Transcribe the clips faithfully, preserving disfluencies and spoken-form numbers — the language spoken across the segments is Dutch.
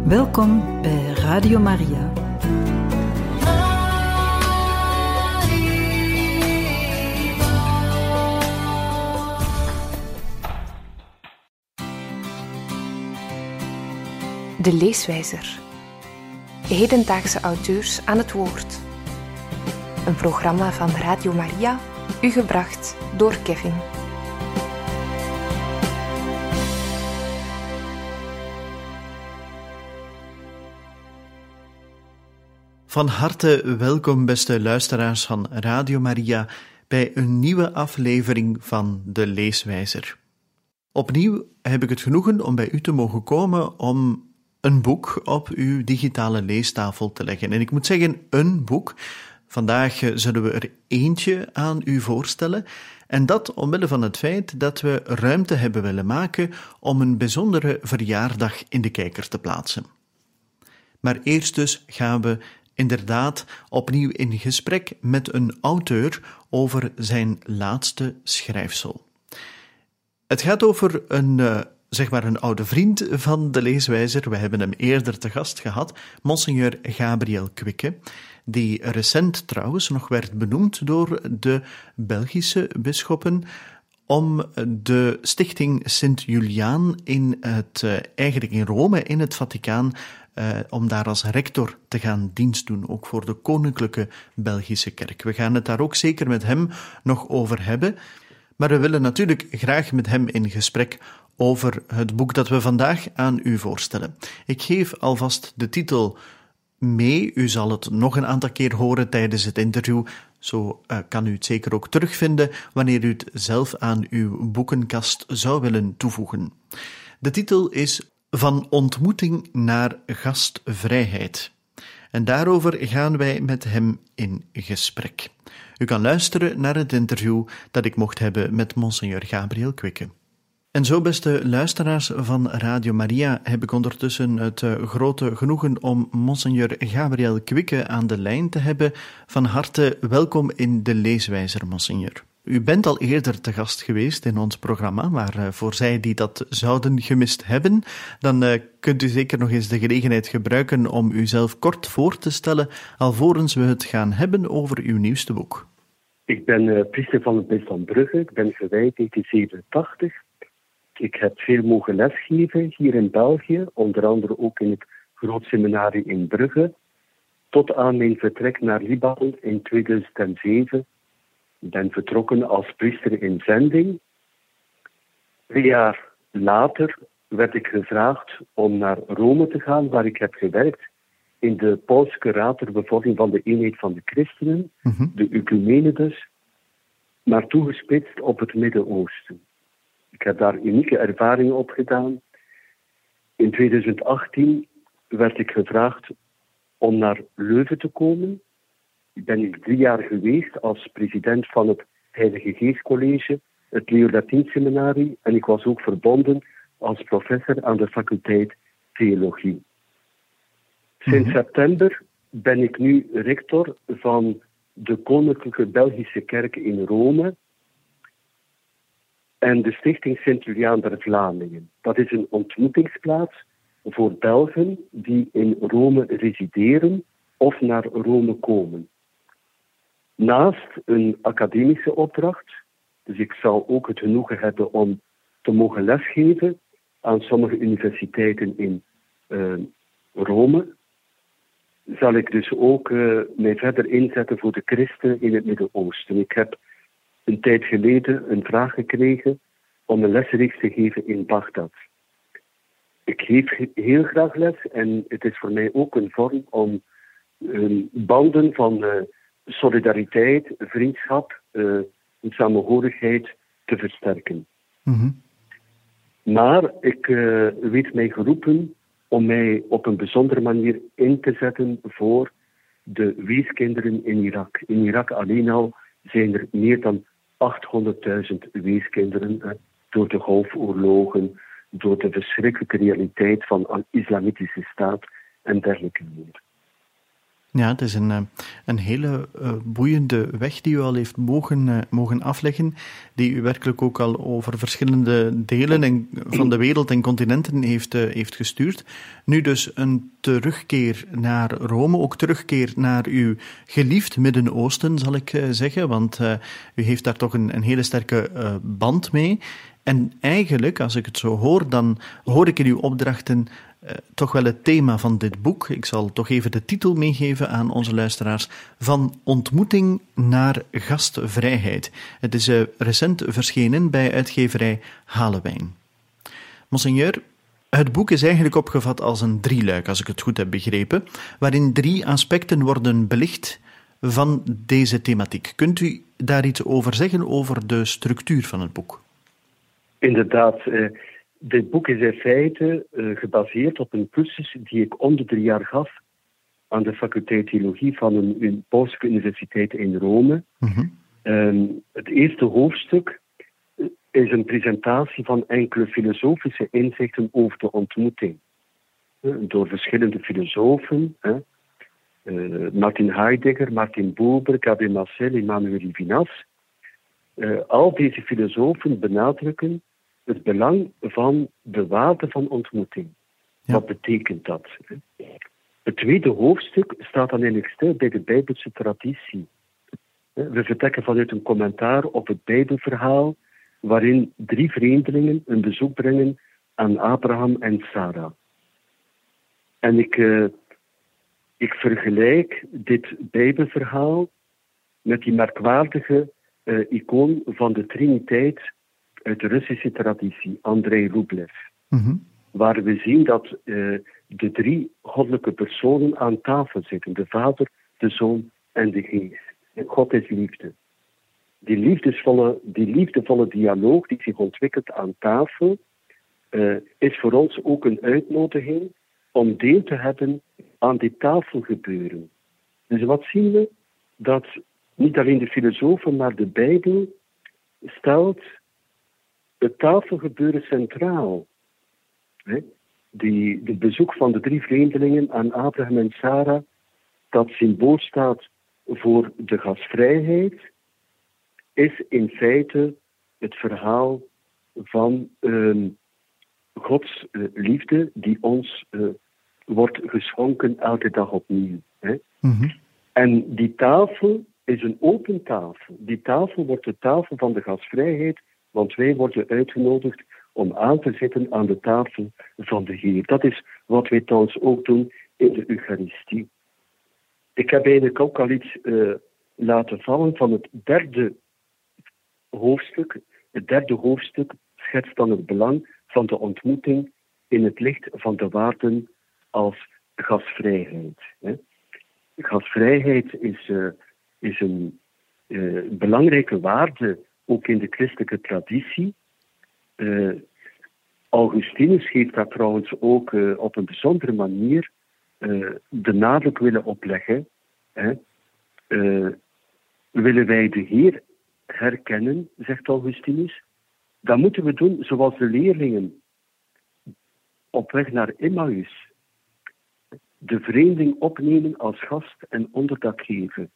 Welkom bij Radio Maria. De leeswijzer. Hedendaagse auteurs aan het woord. Een programma van Radio Maria, u gebracht door Kevin. Van harte welkom, beste luisteraars van Radio Maria, bij een nieuwe aflevering van De Leeswijzer. Opnieuw heb ik het genoegen om bij u te mogen komen om een boek op uw digitale leestafel te leggen. En ik moet zeggen, een boek. Vandaag zullen we er eentje aan u voorstellen. En dat omwille van het feit dat we ruimte hebben willen maken om een bijzondere verjaardag in de kijker te plaatsen. Maar eerst dus gaan we inderdaad opnieuw in gesprek met een auteur over zijn laatste schrijfsel. Het gaat over een, uh, zeg maar een oude vriend van de leeswijzer. We hebben hem eerder te gast gehad, Monseigneur Gabriel Quikke, die recent trouwens nog werd benoemd door de Belgische bisschoppen om de stichting Sint-Juliaan in het, uh, eigenlijk in Rome, in het Vaticaan, Uh, om daar als rector te gaan dienst doen, ook voor de Koninklijke Belgische Kerk. We gaan het daar ook zeker met hem nog over hebben, maar we willen natuurlijk graag met hem in gesprek over het boek dat we vandaag aan u voorstellen. Ik geef alvast de titel mee, u zal het nog een aantal keer horen tijdens het interview, zo uh, kan u het zeker ook terugvinden wanneer u het zelf aan uw boekenkast zou willen toevoegen. De titel is Van ontmoeting naar gastvrijheid. En daarover gaan wij met hem in gesprek. U kan luisteren naar het interview dat ik mocht hebben met Monseigneur Gabriel Quikke. En zo, beste luisteraars van Radio Maria, heb ik ondertussen het uh, grote genoegen om Monseigneur Gabriel Quikke aan de lijn te hebben. Van harte welkom in de leeswijzer, Monseigneur. U bent al eerder te gast geweest in ons programma, maar uh, voor zij die dat zouden gemist hebben, dan uh, kunt u zeker nog eens de gelegenheid gebruiken om uzelf kort voor te stellen, alvorens we het gaan hebben over uw nieuwste boek. Ik ben uh, priester van het bisdom van Brugge, ik ben gewijd in negentien zevenentachtig. Ik heb veel mogen lesgeven hier in België, onder andere ook in het Groot Seminarie in Brugge, tot aan mijn vertrek naar Libanon in tweeduizend zeven. Ik ben vertrokken als priester in zending. Drie jaar later werd ik gevraagd om naar Rome te gaan, waar ik heb gewerkt in de Paulske Raad ter bevordering van de eenheid van de christenen, mm-hmm. de ecumene dus, maar toegespitst op het Midden-Oosten. Ik heb daar unieke ervaringen opgedaan. In tweeduizend achttien werd ik gevraagd om naar Leuven te komen. Ik ben hier drie jaar geweest als president van het Heilige Geestcollege, het Leo Latijn Seminarie, en ik was ook verbonden als professor aan de faculteit Theologie. Sinds mm-hmm. september ben ik nu rector van de Koninklijke Belgische Kerk in Rome en de stichting Sint-Juliaan der Vlamingen. Dat is een ontmoetingsplaats voor Belgen die in Rome resideren of naar Rome komen. Naast een academische opdracht, dus ik zal ook het genoegen hebben om te mogen lesgeven aan sommige universiteiten in uh, Rome, zal ik dus ook uh, mij verder inzetten voor de christenen in het Midden-Oosten. Ik heb een tijd geleden een vraag gekregen om een lesreeks te geven in Bagdad. Ik geef heel graag les en het is voor mij ook een vorm om uh, banden van uh, solidariteit, vriendschap, uh, samenhorigheid te versterken. Mm-hmm. Maar ik uh, weet mij geroepen om mij op een bijzondere manier in te zetten voor de weeskinderen in Irak. In Irak alleen al zijn er meer dan achthonderdduizend weeskinderen uh, door de golfoorlogen, door de verschrikkelijke realiteit van een islamitische staat en dergelijke meer. Ja, het is een, een hele uh, boeiende weg die u al heeft mogen, uh, mogen afleggen, die u werkelijk ook al over verschillende delen en, van de wereld en continenten heeft, uh, heeft gestuurd. Nu dus een terugkeer naar Rome, ook terugkeer naar uw geliefd Midden-Oosten, zal ik uh, zeggen, want uh, u heeft daar toch een, een hele sterke uh, band mee. En eigenlijk, als ik het zo hoor, dan hoor ik in uw opdrachten Uh, toch wel het thema van dit boek. Ik zal toch even de titel meegeven aan onze luisteraars. Van ontmoeting naar gastvrijheid. Het is uh, recent verschenen bij uitgeverij Halewijn. Monseigneur, het boek is eigenlijk opgevat als een drieluik, als ik het goed heb begrepen, waarin drie aspecten worden belicht van deze thematiek. Kunt u daar iets over zeggen, over de structuur van het boek? Inderdaad, uh... dit boek is in feite uh, gebaseerd op een cursus die ik om de drie jaar gaf aan de faculteit Theologie van een, een pauselijke universiteit in Rome. Mm-hmm. Um, het eerste hoofdstuk is een presentatie van enkele filosofische inzichten over de ontmoeting. Uh, door verschillende filosofen. Uh, uh, Martin Heidegger, Martin Buber, Gabriel Marcel, Emmanuel Levinas. Uh, al deze filosofen benadrukken het belang van de waarde van ontmoeting. Ja. Wat betekent dat? Het tweede hoofdstuk staat dan eigenlijk stil bij de Bijbelse traditie. We vertrekken vanuit een commentaar op het Bijbelverhaal, waarin drie vreemdelingen een bezoek brengen aan Abraham en Sarah. En ik, uh, ik vergelijk dit Bijbelverhaal met die merkwaardige uh, icoon van de Triniteit uit de Russische traditie, Andrei Rublev. Mm-hmm. Waar we zien dat uh, de drie goddelijke personen aan tafel zitten. De Vader, de Zoon en de Geest. En God is liefde. Die liefdevolle, die liefdevolle dialoog die zich ontwikkelt aan tafel, uh, is voor ons ook een uitnodiging om deel te hebben aan dit tafelgebeuren. Dus wat zien we? Dat niet alleen de filosofen, maar de Bijbel stelt het tafelgebeuren centraal. He? Die, de bezoek van de drie vreemdelingen aan Abraham en Sarah, dat symbool staat voor de gastvrijheid, is in feite het verhaal van uh, Gods uh, liefde die ons uh, wordt geschonken elke dag opnieuw. He? Mm-hmm. En die tafel is een open tafel. Die tafel wordt de tafel van de gastvrijheid, want wij worden uitgenodigd om aan te zitten aan de tafel van de Heer. Dat is wat wij trouwens ook doen in de Eucharistie. Ik heb eigenlijk ook al iets uh, laten vallen van het derde hoofdstuk. Het derde hoofdstuk schetst dan het belang van de ontmoeting in het licht van de waarden als gastvrijheid. Hè. Gastvrijheid is, uh, is een uh, belangrijke waarde ook in de christelijke traditie. Uh, Augustinus heeft daar trouwens ook uh, op een bijzondere manier uh, de nadruk willen opleggen. Hè. Uh, willen wij de Heer herkennen, zegt Augustinus, dan moeten we doen zoals de leerlingen op weg naar Emmaus. De vreemdeling opnemen als gast en onderdak geven.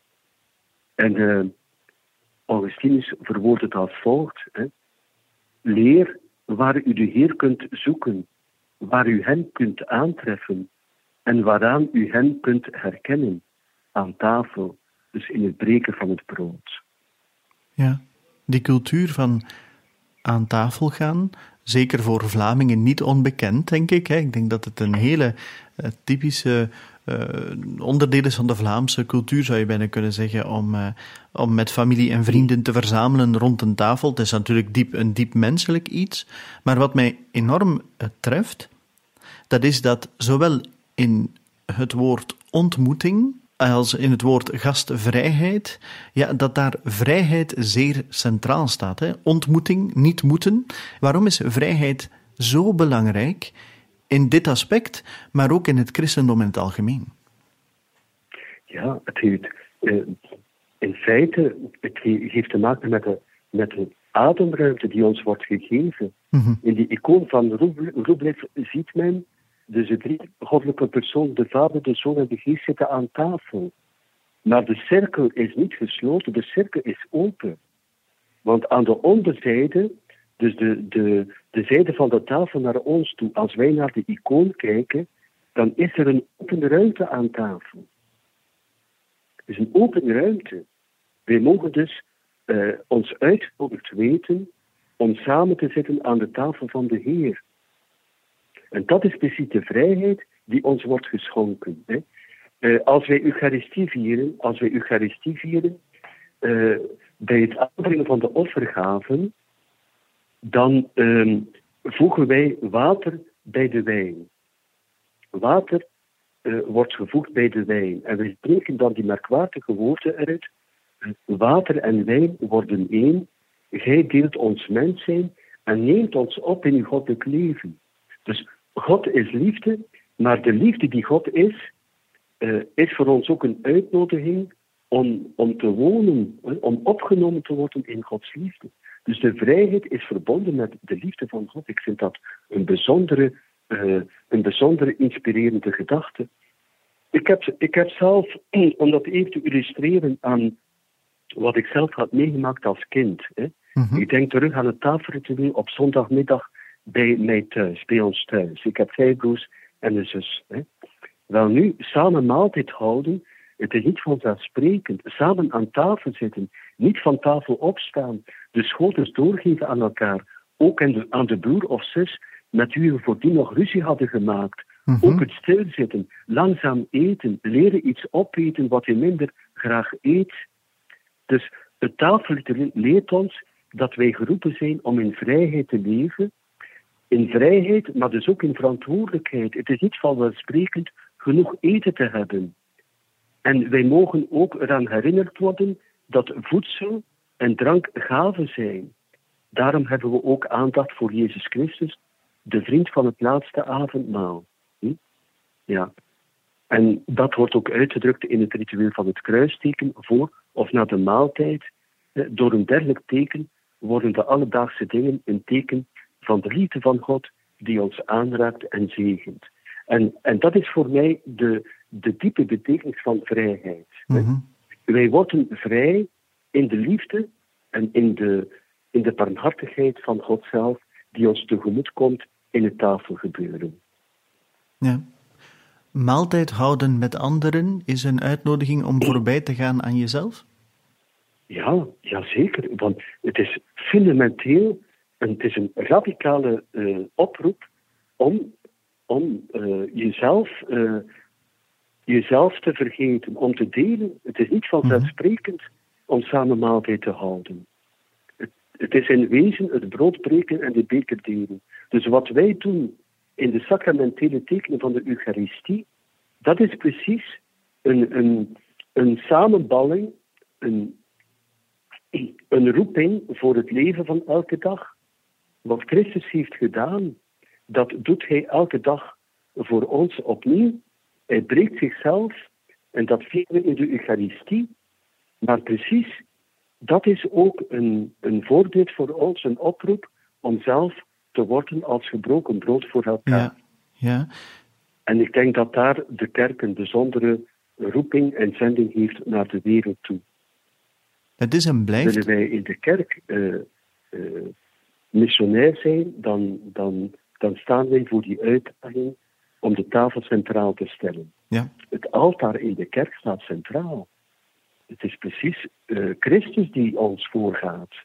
En uh, Augustinus verwoordt het als volgt. Hè. Leer waar u de Heer kunt zoeken, waar u hem kunt aantreffen en waaraan u hem kunt herkennen aan tafel, dus in het breken van het brood. Ja, die cultuur van aan tafel gaan, zeker voor Vlamingen niet onbekend, denk ik. Hè. Ik denk dat het een hele uh, typische uh, onderdeel is van de Vlaamse cultuur, zou je bijna kunnen zeggen, om, uh, om met familie en vrienden te verzamelen rond een tafel. Het is natuurlijk diep, een diep menselijk iets, maar wat mij enorm uh, treft, dat is dat zowel in het woord ontmoeting als in het woord gastvrijheid, ja, dat daar vrijheid zeer centraal staat. Hè? Ontmoeting, niet moeten. Waarom is vrijheid zo belangrijk in dit aspect, maar ook in het christendom in het algemeen? Ja, het heeft, uh, in feite, het heeft te maken met de, met de ademruimte die ons wordt gegeven. Mm-hmm. In die icoon van Rublev ziet men dus de drie goddelijke personen, de Vader, de Zoon en de Geest, zitten aan tafel. Maar de cirkel is niet gesloten, de cirkel is open. Want aan de onderzijde, dus de, de, de zijde van de tafel naar ons toe, als wij naar de icoon kijken, dan is er een open ruimte aan tafel. Het is een open ruimte. Wij mogen dus uh, ons uitgenodigd weten om samen te zitten aan de tafel van de Heer. En dat is precies de vrijheid die ons wordt geschonken. Hè. Uh, als wij Eucharistie vieren, als wij Eucharistie vieren, uh, bij het aanbrengen van de offergaven, dan uh, voegen wij water bij de wijn. Water uh, wordt gevoegd bij de wijn. En we spreken dan die merkwaardige woorden eruit. Water en wijn worden één. Gij deelt ons mens zijn en neemt ons op in uw goddelijk leven. Dus God is liefde, maar de liefde die God is, uh, is voor ons ook een uitnodiging om, om te wonen, om opgenomen te worden in Gods liefde. Dus de vrijheid is verbonden met de liefde van God. Ik vind dat een bijzondere, uh, een bijzondere inspirerende gedachte. Ik heb, ik heb zelf, om dat even te illustreren aan wat ik zelf had meegemaakt als kind. Hè. Mm-hmm. Ik denk terug aan het tafelritueel op zondagmiddag bij mij thuis, bij ons thuis. Ik heb vijf broers en een zus. Hè. Wel nu, samen maaltijd houden, het is niet vanzelfsprekend. Samen aan tafel zitten, niet van tafel opstaan, de schotels doorgeven aan elkaar, ook aan de broer of zus met wie we voordien nog ruzie hadden gemaakt. Mm-hmm. Ook het stilzitten, langzaam eten, leren iets opeten wat je minder graag eet. Dus het tafelritueel leert ons dat wij geroepen zijn om in vrijheid te leven. In vrijheid, maar dus ook in verantwoordelijkheid. Het is niet vanzelfsprekend genoeg eten te hebben. En wij mogen ook eraan herinnerd worden dat voedsel en drank gaven zijn. Daarom hebben we ook aandacht voor Jezus Christus, de vriend van het laatste avondmaal. Hm? Ja. En dat wordt ook uitgedrukt in het ritueel van het kruisteken voor of na de maaltijd. Door een dergelijk teken worden de alledaagse dingen een teken van de liefde van God die ons aanraakt en zegent. En, en dat is voor mij de, de diepe betekenis van vrijheid. Mm-hmm. Wij worden vrij in de liefde en in de, in de barmhartigheid van God zelf die ons tegemoet komt in het tafelgebeuren. Ja. Maaltijd houden met anderen is een uitnodiging om voorbij te gaan aan jezelf? Ja, ja zeker. Want het is fundamenteel, en het is een radicale uh, oproep om, om uh, jezelf, uh, jezelf te vergeten, om te delen. Het is niet vanzelfsprekend mm-hmm. om samen maaltijd te houden. Het, het is in wezen het brood breken en de beker delen. Dus wat wij doen in de sacramentele tekenen van de Eucharistie, dat is precies een, een, een samenballing, een, een roeping voor het leven van elke dag. Wat Christus heeft gedaan, dat doet hij elke dag voor ons opnieuw. Hij breekt zichzelf en dat vieren we in de Eucharistie. Maar precies, dat is ook een, een voorbeeld voor ons, een oproep om zelf te worden als gebroken brood voor elkaar. Ja, ja. En ik denk dat daar de kerk een bijzondere roeping en zending heeft naar de wereld toe. Het is en blijft... Willen wij in de kerk uh, uh, missionair zijn, dan, dan, dan staan wij voor die uitdaging om de tafel centraal te stellen. Ja. Het altaar in de kerk staat centraal. Het is precies uh, Christus die ons voorgaat.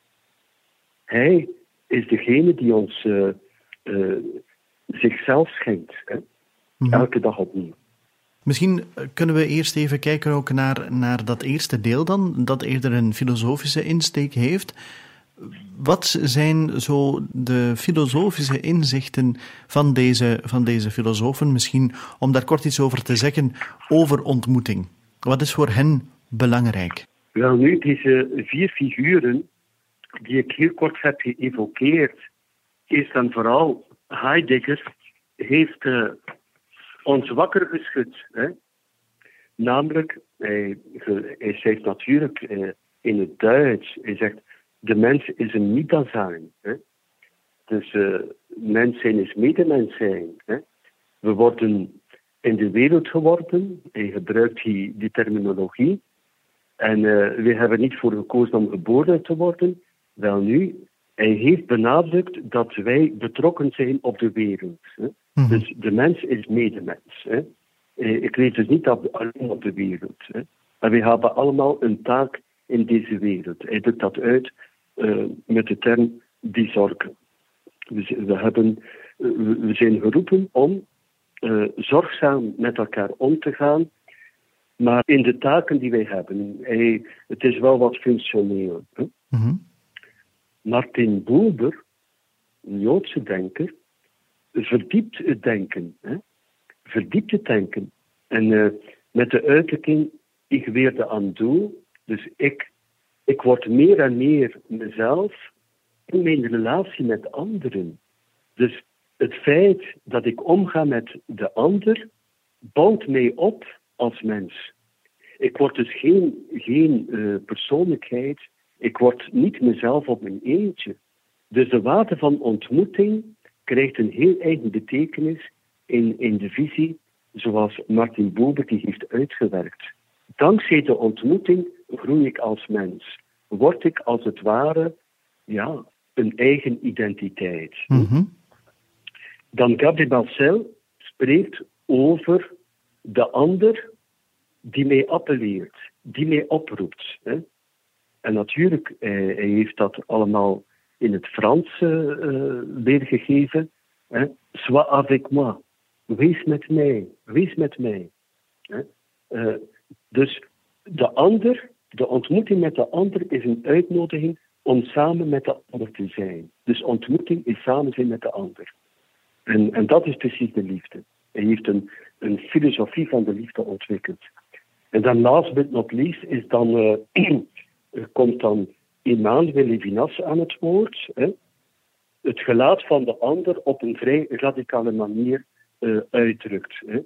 Hij is degene die ons uh, uh, zichzelf schenkt. Hè? Mm-hmm. Elke dag opnieuw. Misschien kunnen we eerst even kijken ook naar, naar dat eerste deel dan, dat eerder een filosofische insteek heeft. Wat zijn zo de filosofische inzichten van deze, van deze filosofen? Misschien om daar kort iets over te zeggen over ontmoeting. Wat is voor hen belangrijk? Wel nu, deze vier figuren die ik heel kort heb geëvokeerd, eerst en vooral Heidegger heeft uh, ons wakker geschud. Hè? Namelijk, hij, hij zegt natuurlijk uh, in het Duits, hij zegt, de mens is een Mietersein. Hè? Dus uh, mens zijn is medemens zijn. Hè? We worden in de wereld geworpen. Hij gebruikt die, die terminologie. En uh, we hebben niet voor gekozen om geboren te worden. Wel nu, hij heeft benadrukt dat wij betrokken zijn op de wereld. Hè. Mm-hmm. Dus de mens is medemens. Hè. Ik leef dus niet alleen op de wereld. Hè. En we hebben allemaal een taak in deze wereld. Hij drukt dat uit uh, met de term die zorgen. We, we, hebben, uh, we zijn geroepen om uh, zorgzaam met elkaar om te gaan. Maar in de taken die wij hebben, hij, het is wel wat functioneel. Hè? Mm-hmm. Martin Buber, een Joodse denker, verdiept het denken. Hè? Verdiept het denken. En uh, met de uitdrukking, ik weerde aan doel. Dus ik, ik word meer en meer mezelf in mijn relatie met anderen. Dus het feit dat ik omga met de ander, bouwt mij op als mens. Ik word dus geen, geen uh, persoonlijkheid. Ik word niet mezelf op mijn eentje. Dus de waarde van ontmoeting krijgt een heel eigen betekenis in, in de visie zoals Martin Buber die heeft uitgewerkt. Dankzij de ontmoeting groei ik als mens. Word ik als het ware ja, een eigen identiteit. Mm-hmm. Dan Gabriel Marcel spreekt over de ander die mij appelleert, die mij oproept. Hè. En natuurlijk, hij, hij heeft dat allemaal in het Frans uh, weergegeven. Hè. Sois avec moi. Wees met mij. Wees met mij. Hè. Uh, dus de ander, de ontmoeting met de ander is een uitnodiging om samen met de ander te zijn. Dus ontmoeting is samen zijn met de ander. En, en dat is precies de liefde. Hij heeft een, een filosofie van de liefde ontwikkeld. En dan last but not least is dan, uh, komt dan Emmanuel Levinas aan het woord. Hè? Het gelaat van de ander op een vrij radicale manier uh, uitdrukt. Hè?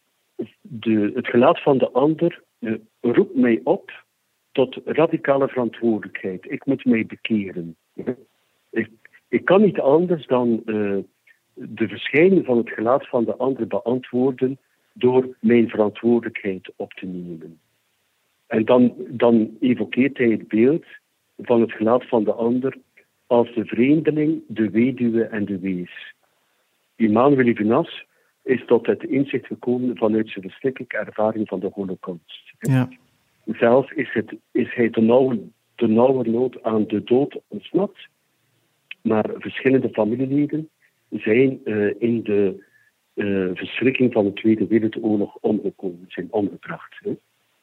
De, het gelaat van de ander uh, roept mij op tot radicale verantwoordelijkheid. Ik moet mij bekeren. Hè? Ik, ik kan niet anders dan uh, de verschijning van het gelaat van de ander beantwoorden door mijn verantwoordelijkheid op te nemen. En dan, dan evokeert hij het beeld van het gelaat van de ander als de vreemdeling, de weduwe en de wees. Emmanuel Levinas is tot het inzicht gekomen vanuit zijn verschrikkelijke ervaring van de Holocaust. Ja. Zelf is, het, is hij de nauwe, de nauwe nood aan de dood ontsnapt, maar verschillende familieleden zijn uh, in de uh, verschrikking van de Tweede Wereldoorlog omgekomen, zijn omgebracht. Hè?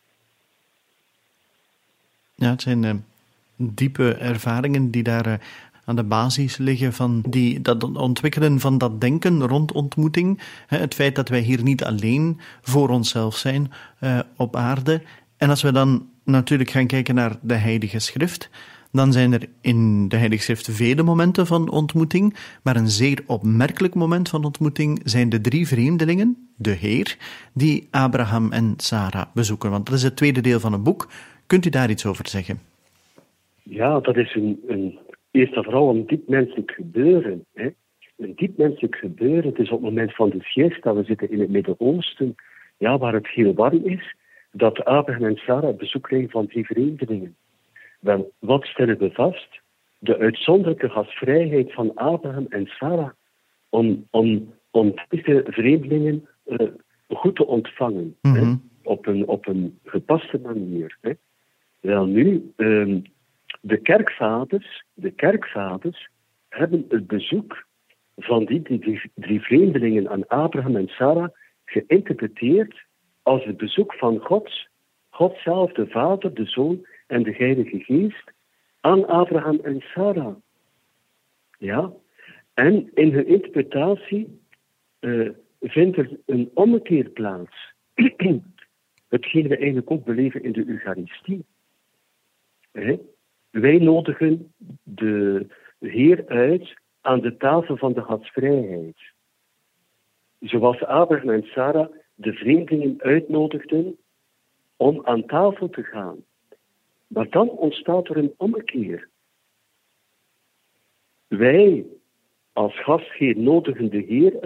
Ja, het zijn uh, diepe ervaringen die daar uh, aan de basis liggen van die, dat ontwikkelen van dat denken rond ontmoeting. Hè, het feit dat wij hier niet alleen voor onszelf zijn uh, op aarde. En als we dan natuurlijk gaan kijken naar de Heilige Schrift, dan zijn er in de Heilige Schrift vele momenten van ontmoeting, maar een zeer opmerkelijk moment van ontmoeting zijn de drie vreemdelingen, de Heer, die Abraham en Sarah bezoeken. Want dat is het tweede deel van het boek. Kunt u daar iets over zeggen? Ja, dat is een, een, eerst en vooral een diep menselijk gebeuren. Hè? Een diep menselijk gebeuren. Het is op het moment van de siesta, we zitten in het Midden-Oosten, ja, waar het heel warm is, dat Abraham en Sarah bezoek krijgen van drie vreemdelingen. Wel, wat stellen we vast? De uitzonderlijke gastvrijheid van Abraham en Sarah om, om, om deze vreemdelingen uh, goed te ontvangen. Mm-hmm. Hè? Op, een, op een gepaste manier. Hè? Wel nu, um, de kerkvaders, de kerkvaders hebben het bezoek van die, die, die drie vreemdelingen aan Abraham en Sarah geïnterpreteerd als het bezoek van God, God zelf, de Vader, de Zoon en de Heilige Geest, aan Abraham en Sarah. Ja, en in hun interpretatie uh, vindt er een ommekeer plaats. Hetgeen we eigenlijk ook beleven in de Eucharistie. He? Wij nodigen de Heer uit aan de tafel van de gastvrijheid. Zoals Abraham en Sarah de vreemdelingen uitnodigden om aan tafel te gaan. Maar dan ontstaat er een ommekeer. Wij als gastheer nodigen de Heer uit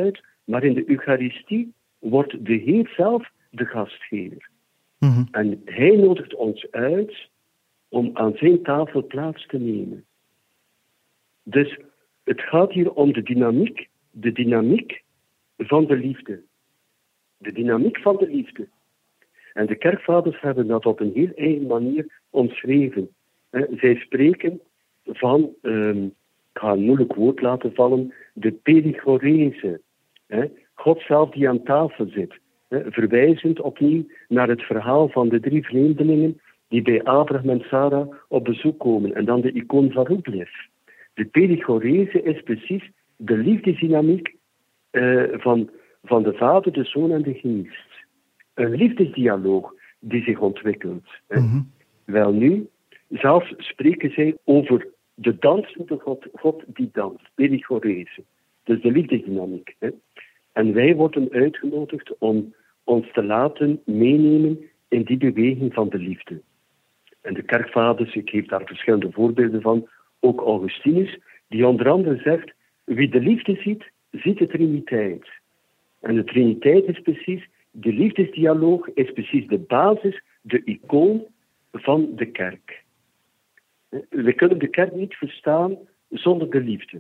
Maar in de Eucharistie wordt de Heer zelf de gastgever. Mm-hmm. En hij nodigt ons uit om aan zijn tafel plaats te nemen. Dus het gaat hier om de dynamiek, de dynamiek van de liefde. De dynamiek van de liefde. En de kerkvaders hebben dat op een heel eigen manier omschreven. Zij spreken van, um, ik ga een moeilijk woord laten vallen, de perigorese. God zelf die aan tafel zit. Verwijzend opnieuw naar het verhaal van de drie vreemdelingen die bij Abraham en Sarah op bezoek komen. En dan de icoon van Rublev. De perigorese is precies de liefdesdynamiek uh, van, van de Vader, de Zoon en de Geest. Een liefdesdialoog die zich ontwikkelt. Mm-hmm. Wel nu, zelfs spreken zij over de dansende God, God die danst, perigorese. Dus de liefdesdynamiek. Hè. En wij worden uitgenodigd om ons te laten meenemen in die beweging van de liefde. En de kerkvaders, ik geef daar verschillende voorbeelden van, ook Augustinus, die onder andere zegt, wie de liefde ziet, ziet de Triniteit. En de Triniteit is precies, de liefdesdialoog is precies de basis, de icoon van de kerk. We kunnen de kerk niet verstaan zonder de liefde.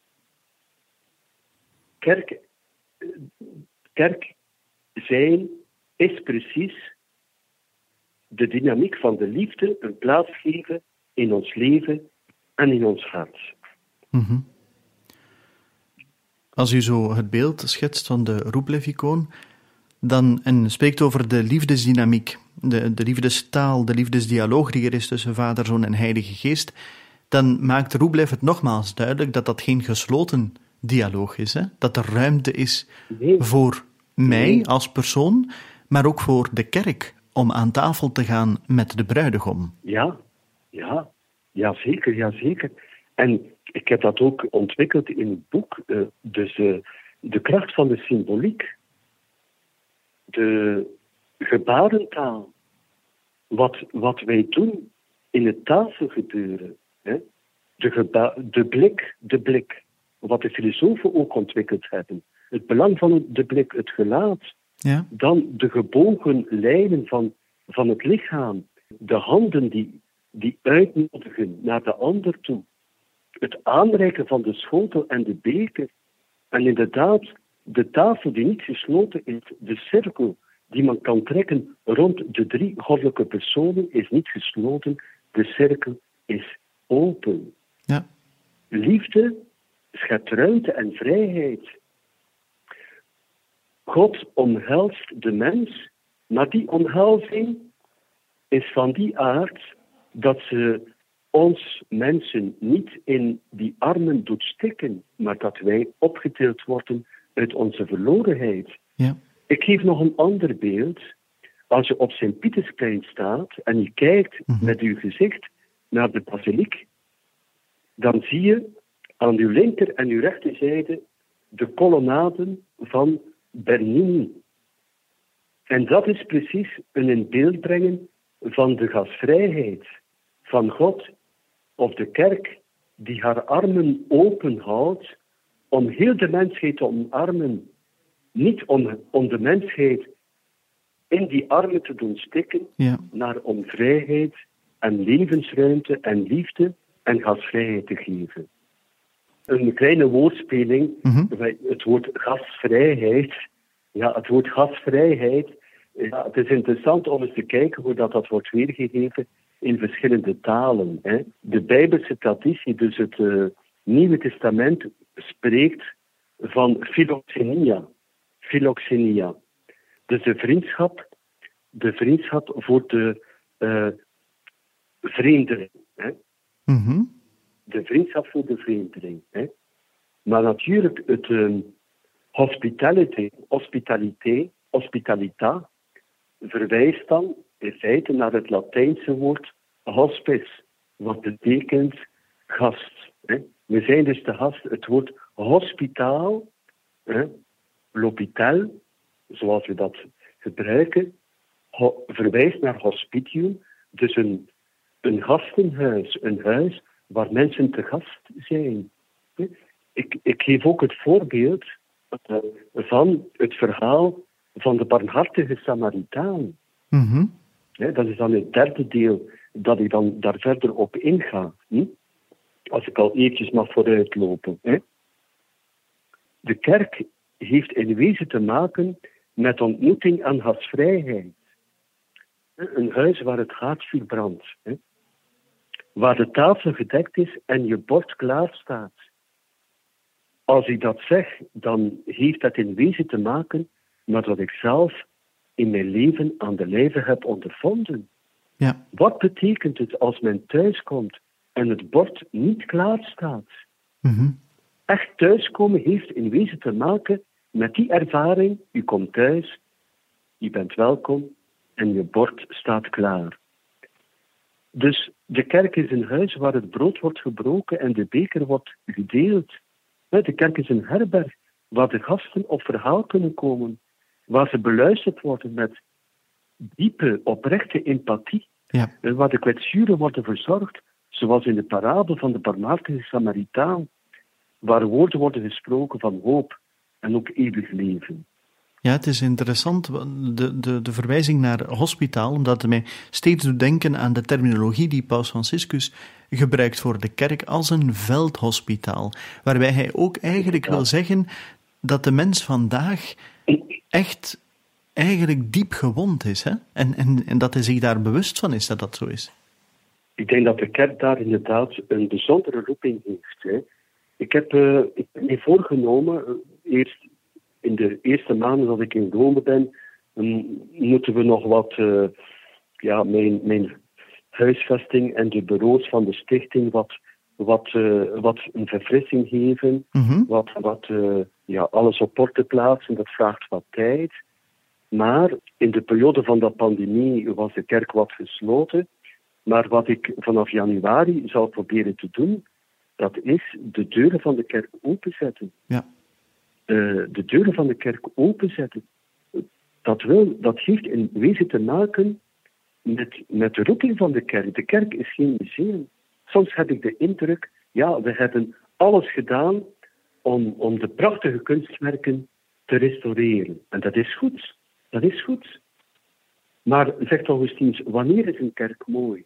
Kerk, kerk zijn is precies de dynamiek van de liefde een plaats geven in ons leven en in ons hart. Mm-hmm. Als u zo het beeld schetst van de Rublev-icoon, dan, en spreekt over de liefdesdynamiek, de, de liefdestaal, de liefdesdialoog die er is tussen Vader, Zoon en Heilige Geest, dan maakt Rublev het nogmaals duidelijk dat dat geen gesloten dialoog is, hè? Dat er ruimte is nee. voor mij nee. als persoon, maar ook voor de kerk om aan tafel te gaan met de bruidegom. Ja, ja, ja zeker, ja zeker. En ik heb dat ook ontwikkeld in het boek, uh, dus uh, de kracht van de symboliek. De gebarentaal, wat, wat wij doen in het tafelgebeuren, hè? De, geba- de blik, de blik, wat de filosofen ook ontwikkeld hebben, het belang van de blik, het gelaat, ja. Dan de gebogen lijnen van, van het lichaam, de handen die, die uitnodigen naar de ander toe, het aanreiken van de schotel en de beker, en inderdaad de tafel die niet gesloten is, de cirkel die man kan trekken rond de drie goddelijke personen, is niet gesloten. De cirkel is open. Ja. Liefde schept ruimte en vrijheid. God omhelst de mens, maar die omhelzing is van die aard dat ze ons mensen niet in die armen doet stikken, maar dat wij opgetild worden uit onze verlorenheid. Ja. Ik geef nog een ander beeld. Als je op Sint-Pietersplein staat en je kijkt mm-hmm. met uw gezicht naar de basiliek, dan zie je aan uw linker en uw rechterzijde de kolonnaden van Bernini. En dat is precies een in beeld brengen van de gastvrijheid van God of de kerk die haar armen open houdt om heel de mensheid te omarmen. Niet om, om de mensheid in die armen te doen stikken, ja. maar om vrijheid en levensruimte en liefde en gastvrijheid te geven. Een kleine woordspeling, mm-hmm. het woord gastvrijheid. Ja, het woord gastvrijheid. Ja, het is interessant om eens te kijken hoe dat, dat wordt weergegeven in verschillende talen. Hè. De Bijbelse traditie, dus het uh, Nieuwe Testament, spreekt van philoxenia. Philoxenia. Dus de vriendschap, de vriendschap voor de uh, vreemdeling. Hè. Mm-hmm. De vriendschap voor de vreemdeling. Hè. Maar natuurlijk, het uh, hospitality, hospitalité, hospitalita, verwijst dan in feite naar het Latijnse woord hospice, wat betekent gast. Hè. We zijn dus de gast, het woord hospitaal, hè, l'hôpital, zoals we dat gebruiken, ho- verwijst naar hospitium, dus een, een gastenhuis, een huis waar mensen te gast zijn. Ik, ik geef ook het voorbeeld, uh, van het verhaal van de barmhartige Samaritaan. Mm-hmm. Ja, dat is dan het derde deel dat ik dan daar verder op inga. Hm? Als ik al eventjes mag vooruitlopen. Hè? De kerk heeft in wezen te maken met ontmoeting en gastvrijheid. Een huis waar het haardvuur brandt. Hè? Waar de tafel gedekt is en je bord klaar staat. Als ik dat zeg, dan heeft dat in wezen te maken met wat ik zelf in mijn leven aan de lijve heb ondervonden. Ja. Wat betekent het als men thuiskomt en het bord niet klaar staat? Mm-hmm. Echt thuiskomen heeft in wezen te maken met die ervaring. U komt thuis, je bent welkom en je bord staat klaar. Dus de kerk is een huis waar het brood wordt gebroken en de beker wordt gedeeld. De kerk is een herberg waar de gasten op verhaal kunnen komen. Waar ze beluisterd worden met diepe, oprechte empathie. Ja. En waar de kwetsuren worden verzorgd, zoals in de parabel van de barmhartige Samaritaan. Waar woorden worden gesproken van hoop en ook eeuwig leven. Ja, het is interessant, de, de, de verwijzing naar hospitaal, omdat het mij steeds doet denken aan de terminologie die Paus Franciscus gebruikt voor de kerk als een veldhospitaal, waarbij hij ook eigenlijk ja. wil zeggen dat de mens vandaag echt eigenlijk diep gewond is, hè? En, en, en dat hij zich daar bewust van is dat dat zo is. Ik denk dat de kerk daar inderdaad een bijzondere roeping heeft. Hè. Ik heb uh, ik heb me voorgenomen, uh, eerst in de eerste maanden dat ik in Rome ben, um, moeten we nog wat, uh, ja, mijn, mijn huisvesting en de bureaus van de stichting wat, wat, uh, wat een verfrissing geven, Mm-hmm. wat, wat uh, ja, alles op orde plaatsen. Dat vraagt wat tijd. Maar in de periode van de pandemie was de kerk wat gesloten. Maar wat ik vanaf januari zal proberen te doen, dat is de deuren van de kerk openzetten. Ja. Uh, de deuren van de kerk openzetten. Dat, wil, dat heeft in wezen te maken met, met de roeping van de kerk. De kerk is geen museum. Soms heb ik de indruk, ja, we hebben alles gedaan om, om de prachtige kunstwerken te restaureren. En dat is goed. Dat is goed. Maar, zegt Augustins, wanneer is een kerk mooi?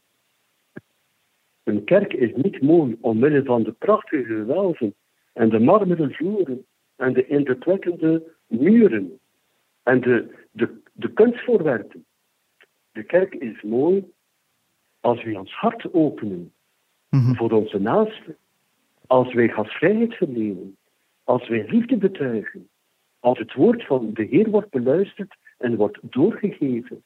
Een kerk is niet mooi omwille van de prachtige gewelven en de marmeren vloeren en de indrukwekkende muren en de, de, de kunstvoorwerpen. De kerk is mooi als we ons hart openen mm-hmm. voor onze naasten, als wij gastvrijheid verlenen, als wij liefde betuigen, als het woord van de Heer wordt beluisterd en wordt doorgegeven.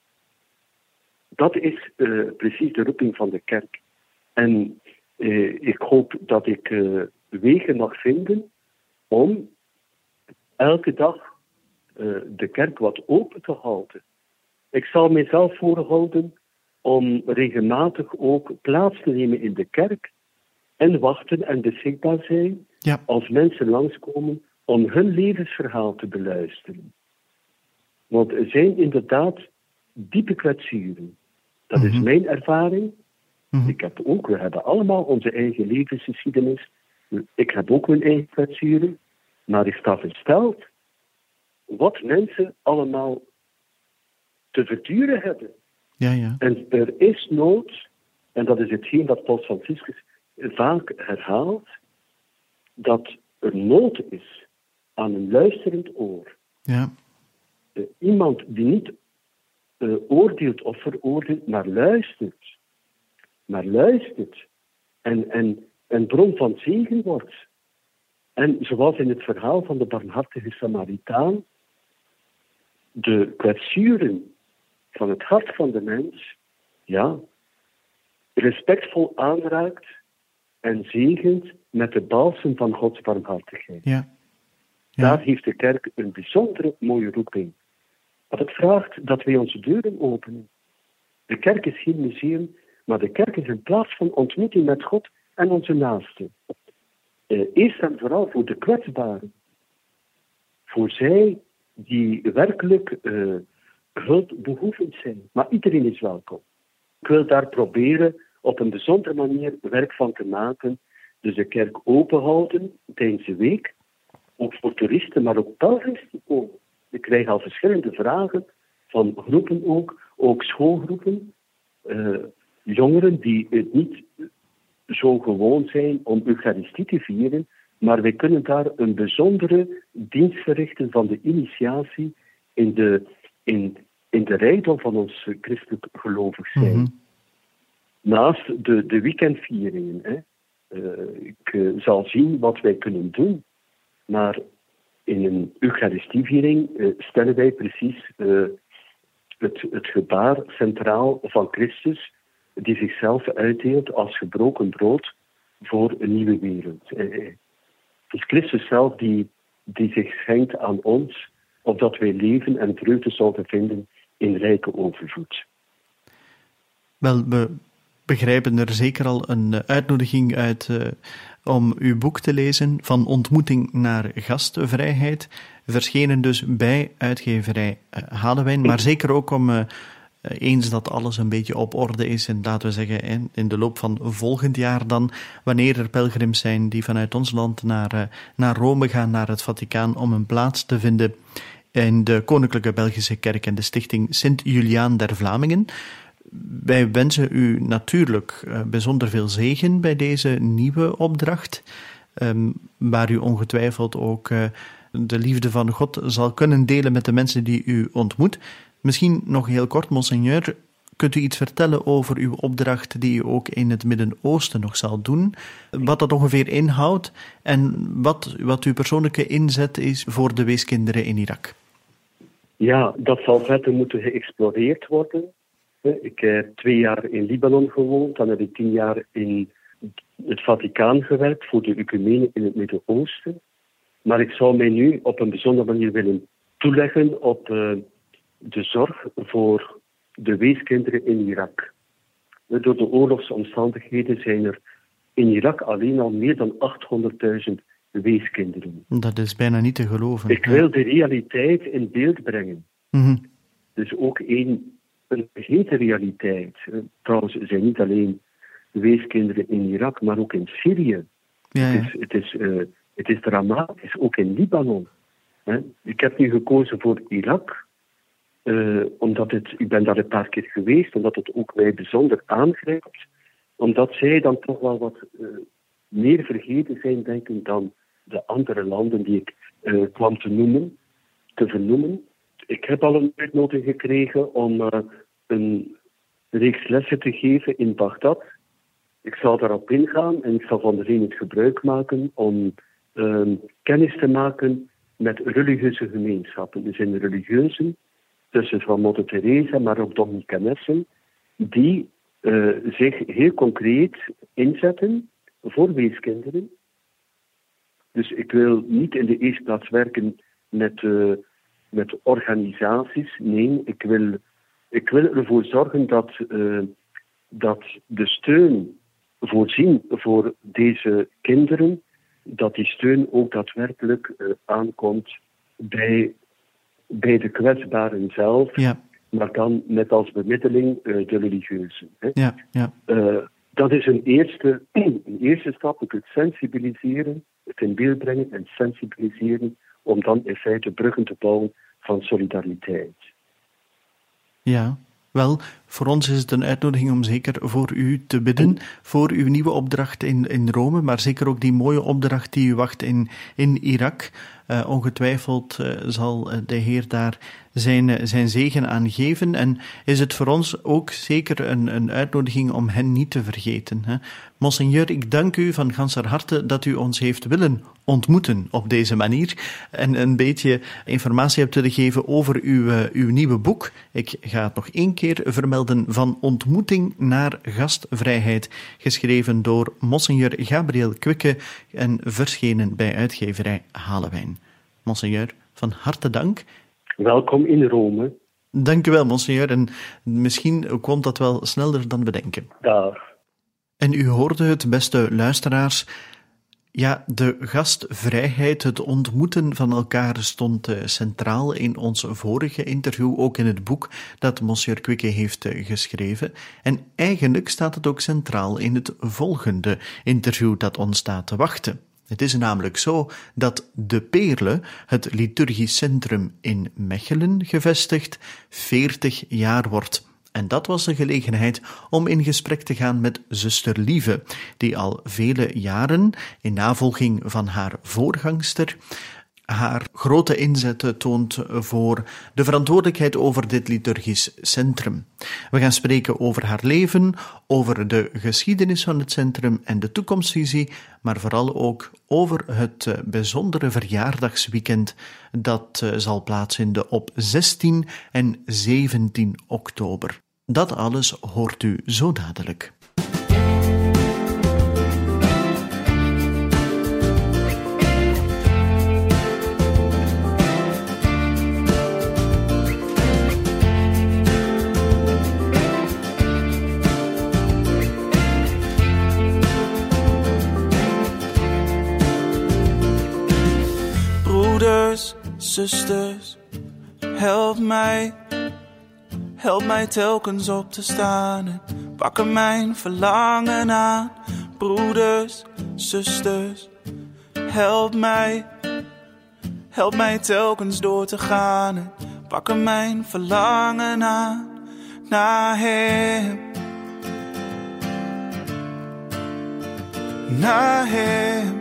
Dat is uh, precies de roeping van de kerk. En uh, ik hoop dat ik uh, wegen mag vinden om elke dag uh, de kerk wat open te houden. Ik zal mezelf voorhouden om regelmatig ook plaats te nemen in de kerk en wachten en beschikbaar zijn ja. als mensen langskomen om hun levensverhaal te beluisteren. Want er zijn inderdaad diepe kwetsuren. Dat mm-hmm. is mijn ervaring. Mm-hmm. Ik heb ook, we hebben allemaal onze eigen levensgeschiedenis. Ik heb ook mijn eigen kwetsuren. Maar ik sta versteld wat mensen allemaal te verduren hebben. Ja, ja. En er is nood, en dat is hetgeen dat Paus Franciscus vaak herhaalt, dat er nood is aan een luisterend oor. Ja. Uh, iemand die niet uh, oordeelt of veroordeelt, maar luistert. Maar luistert. En, en een bron van zegen wordt. En zoals in het verhaal van de barmhartige Samaritaan, de kwetsuren van het hart van de mens, ja, respectvol aanraakt en zegent met de balsem van Gods barmhartigheid. Ja. Ja. Daar heeft de kerk een bijzondere mooie roeping. Wat het vraagt dat wij onze deuren openen. De kerk is geen museum, maar de kerk is een plaats van ontmoeting met God en onze naasten. Uh, eerst en vooral voor de kwetsbaren. Voor zij die werkelijk uh, hulpbehoevend zijn. Maar iedereen is welkom. Ik wil daar proberen op een bijzondere manier werk van te maken. Dus de kerk open houden tijdens de week. ook voor toeristen, maar ook pelgrims die komen. Ik krijg al verschillende vragen van groepen ook, ook schoolgroepen, uh, jongeren die het niet zo gewoon zijn om Eucharistie te vieren, maar wij kunnen daar een bijzondere dienst verrichten van de initiatie in de, in, in de rijkdom van ons christelijk gelovig zijn. Mm-hmm. Naast de, de weekendvieringen. Hè. Uh, ik uh, zal zien wat wij kunnen doen, maar in een Eucharistieviering uh, stellen wij precies uh, het, het gebaar centraal van Christus, die zichzelf uitdeelt als gebroken brood voor een nieuwe wereld. Het is Christus zelf die, die zich schenkt aan ons, opdat wij leven en vreugde zouden vinden in rijke overvloed. Wel, we begrijpen er zeker al een uitnodiging uit uh, om uw boek te lezen, Van ontmoeting naar gastvrijheid, verschenen dus bij uitgeverij uh, Halewijn, maar zeker ook om uh, eens dat alles een beetje op orde is en laten we zeggen in de loop van volgend jaar dan, wanneer er pelgrims zijn die vanuit ons land naar, uh, naar Rome gaan, naar het Vaticaan, om een plaats te vinden in de Koninklijke Belgische Kerk en de stichting Sint-Juliaan der Vlamingen. Wij wensen u natuurlijk uh, bijzonder veel zegen bij deze nieuwe opdracht, um, waar u ongetwijfeld ook uh, de liefde van God zal kunnen delen met de mensen die u ontmoet. Misschien nog heel kort, monseigneur, kunt u iets vertellen over uw opdracht die u ook in het Midden-Oosten nog zal doen? Wat dat ongeveer inhoudt en wat, wat uw persoonlijke inzet is voor de weeskinderen in Irak? Ja, dat zal verder moeten geëxploreerd worden. Ik heb twee jaar in Libanon gewoond, dan heb ik tien jaar in het Vaticaan gewerkt voor de ecumene in het Midden-Oosten. Maar ik zou mij nu op een bijzondere manier willen toeleggen op uh, de zorg voor de weeskinderen in Irak. Door de oorlogsomstandigheden zijn er in Irak alleen al meer dan achthonderdduizend weeskinderen. Dat is bijna niet te geloven. Ik wil de realiteit in beeld brengen. Mm-hmm. Dus ook een, een vergeten realiteit. Trouwens, er zijn niet alleen weeskinderen in Irak, maar ook in Syrië. Ja, ja. Het is, het is, uh, het is dramatisch, ook in Libanon. Ik heb nu gekozen voor Irak. Uh, omdat het, ik ben daar een paar keer geweest, omdat het ook mij bijzonder aangrijpt. Omdat zij dan toch wel wat uh, meer vergeten zijn, denk ik, dan de andere landen die ik uh, kwam te noemen, te vernoemen. Ik heb al een uitnodiging gekregen om uh, een reeks lessen te geven in Bagdad. Ik zal daarop ingaan en ik zal van de reden gebruik maken om uh, kennis te maken met religieuze gemeenschappen. Er zijn religieuzen tussen van Moeder Teresa, maar ook Dominicanessen, die uh, zich heel concreet inzetten voor weeskinderen. Dus ik wil niet in de eerste plaats werken met, uh, met organisaties. Nee, ik wil, ik wil ervoor zorgen dat, uh, dat de steun voorzien voor deze kinderen, dat die steun ook daadwerkelijk uh, aankomt bij bij de kwetsbaren zelf, ja. Maar dan met als bemiddeling uh, de religieuzen. Hè. Ja, ja. Uh, dat is een eerste, een eerste stap, het sensibiliseren, het in beeld brengen en sensibiliseren, om dan in feite bruggen te bouwen van solidariteit. Ja, wel, voor ons is het een uitnodiging om zeker voor u te bidden, voor uw nieuwe opdracht in, in Rome, maar zeker ook die mooie opdracht die u wacht in, in Irak. Uh, ongetwijfeld uh, zal de Heer daar zijn, uh, zijn zegen aan geven. En is het voor ons ook zeker een, een uitnodiging om hen niet te vergeten. Hè? Monseigneur, ik dank u van ganser harte dat u ons heeft willen ontmoeten op deze manier en een beetje informatie hebt willen geven over uw, uh, uw nieuwe boek. Ik ga het nog één keer vermelden, Van ontmoeting naar gastvrijheid, geschreven door Monseigneur Gabriel Quikke en verschenen bij uitgeverij Halewijn. Monseigneur, van harte dank. Welkom in Rome. Dank u wel, monseigneur. En misschien komt dat wel sneller dan we denken. Dag. En u hoorde het, beste luisteraars. Ja, de gastvrijheid, het ontmoeten van elkaar stond uh, centraal in ons vorige interview, ook in het boek dat monsieur Quikke heeft uh, geschreven. En eigenlijk staat het ook centraal in het volgende interview dat ons staat te wachten. Het is namelijk zo dat De Peerle, het liturgisch centrum in Mechelen gevestigd, veertig jaar wordt. En dat was de gelegenheid om in gesprek te gaan met zuster Lieve, die al vele jaren, in navolging van haar voorgangster, haar grote inzet toont voor de verantwoordelijkheid over dit liturgisch centrum. We gaan spreken over haar leven, over de geschiedenis van het centrum en de toekomstvisie, maar vooral ook over het bijzondere verjaardagsweekend dat zal plaatsvinden op zestien en zeventien oktober. Dat alles hoort u zo dadelijk. Zusters, help mij, help mij telkens op te staan en pakken mijn verlangen aan. Broeders, zusters, help mij, help mij telkens door te gaan en pakken mijn verlangen aan naar Hem, naar Hem.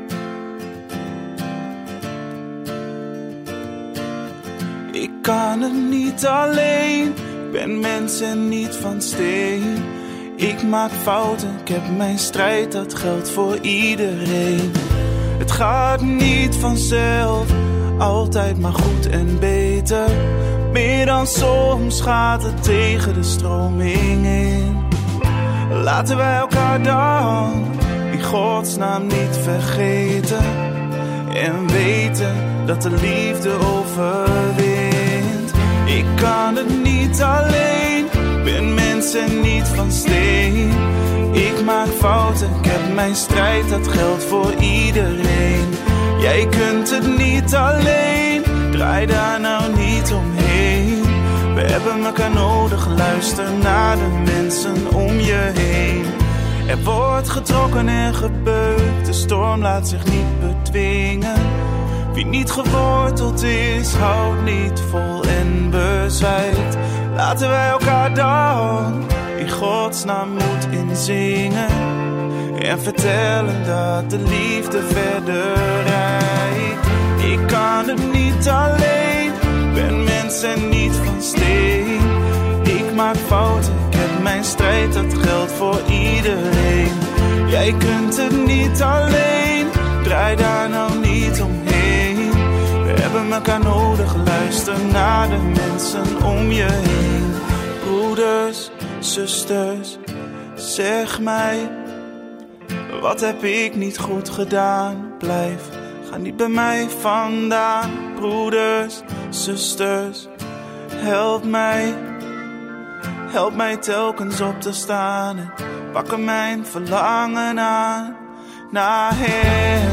Ik kan het niet alleen, ben mens en niet van steen. Ik maak fouten, ik heb mijn strijd, dat geldt voor iedereen. Het gaat niet vanzelf, altijd maar goed en beter. Meer dan soms gaat het tegen de stroming in. Laten wij elkaar dan in Gods naam niet vergeten. En weten dat de liefde overwint. Ik kan het niet alleen, ben mens en niet van steen. Ik maak fouten, ik heb mijn strijd, dat geldt voor iedereen. Jij kunt het niet alleen, draai daar nou niet omheen. We hebben elkaar nodig, luister naar de mensen om je heen. Er wordt getrokken en gebeukt, de storm laat zich niet bedwingen. Wie niet geworteld is, houdt niet vol en bezwijkt. Laten wij elkaar dan in Gods naam moed inzingen. En vertellen dat de liefde verder reikt. Ik kan het niet alleen, ben mens en niet van steen. Ik maak fouten, ik heb mijn strijd, dat geldt voor iedereen. Jij kunt het niet alleen, draai daar nou niet omheen. We hebben elkaar nodig, luister naar de mensen om je heen. Broeders, zusters, zeg mij, wat heb ik niet goed gedaan? Blijf, ga niet bij mij vandaan. Broeders, zusters, help mij. Help mij telkens op te staan en pakken mijn verlangen aan naar Hem.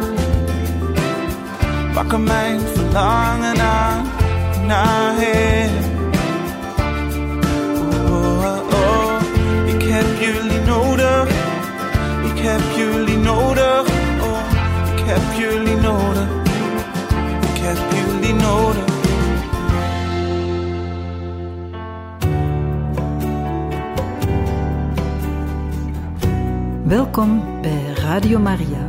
Pakken mijn verlangen aan naar Hem. Oh, oh, oh. Ik heb jullie nodig, ik heb jullie nodig. Oh, ik heb jullie nodig, ik heb jullie nodig. Welkom bij Radio Maria.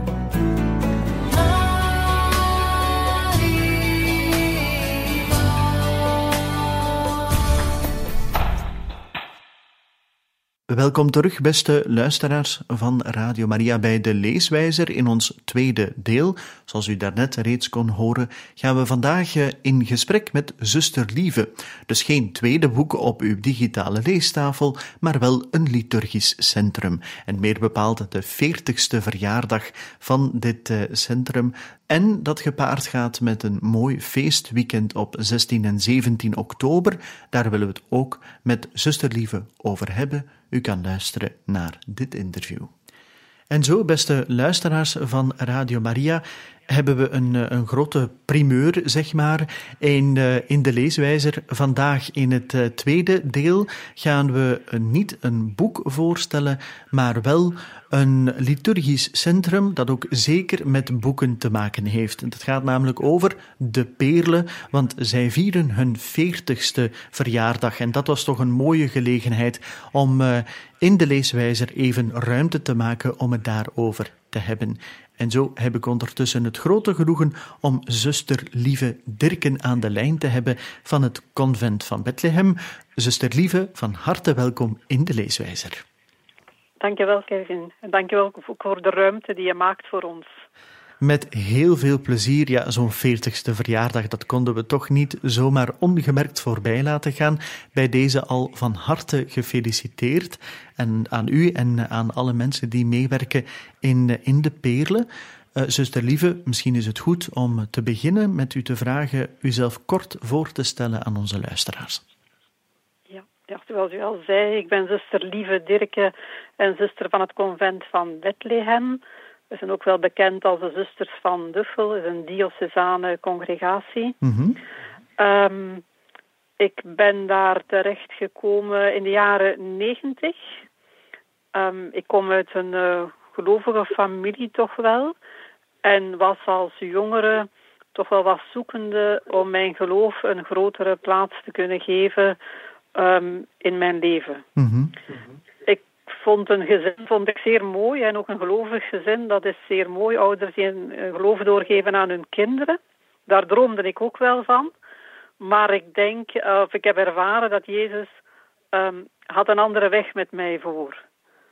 Welkom terug, beste luisteraars van Radio Maria, bij de Leeswijzer. In ons tweede deel, zoals u daarnet reeds kon horen, gaan we vandaag in gesprek met zuster Lieve. Dus geen tweede boek op uw digitale leestafel, maar wel een liturgisch centrum. En meer bepaald de veertigste verjaardag van dit uh, centrum. En dat gepaard gaat met een mooi feestweekend op zestien en zeventien oktober. Daar willen we het ook met zuster Lieve over hebben. U kan luisteren naar dit interview. En zo, beste luisteraars van Radio Maria, hebben we een, een grote primeur, zeg maar, in, uh, in de leeswijzer. Vandaag in het uh, tweede deel gaan we uh, niet een boek voorstellen, maar wel een liturgisch centrum dat ook zeker met boeken te maken heeft. Het gaat namelijk over de Peerle, want zij vieren hun veertigste verjaardag. En dat was toch een mooie gelegenheid om uh, in de leeswijzer even ruimte te maken om het daarover te hebben. En zo heb ik ondertussen het grote genoegen om zuster Lieve Dirken aan de lijn te hebben van het convent van Bethlehem. Zuster Lieve, van harte welkom in de leeswijzer. Dankjewel, Kevin. En dankjewel voor de ruimte die je maakt voor ons. Met heel veel plezier. Ja, zo'n veertigste verjaardag, dat konden we toch niet zomaar ongemerkt voorbij laten gaan. Bij deze al van harte gefeliciteerd. En aan u en aan alle mensen die meewerken in, in de Peerle. Uh, zuster Lieve, misschien is het goed om te beginnen met u te vragen uzelf kort voor te stellen aan onze luisteraars. Ja, zoals u al zei, ik ben zuster Lieve Dirken en zuster van het convent van Bethlehem. We zijn ook wel bekend als de zusters van Duffel, dat is een diocesane congregatie. Mm-hmm. Um, ik ben daar terecht gekomen in de jaren negentig. Um, ik kom uit een uh, gelovige familie toch wel. En was als jongere toch wel wat zoekende om mijn geloof een grotere plaats te kunnen geven um, in mijn leven. Mm-hmm. Ik vond een gezin vond ik zeer mooi en ook een gelovig gezin, dat is zeer mooi. Ouders die een geloof doorgeven aan hun kinderen. Daar droomde ik ook wel van. Maar ik denk, of ik heb ervaren dat Jezus um, had een andere weg met mij voor.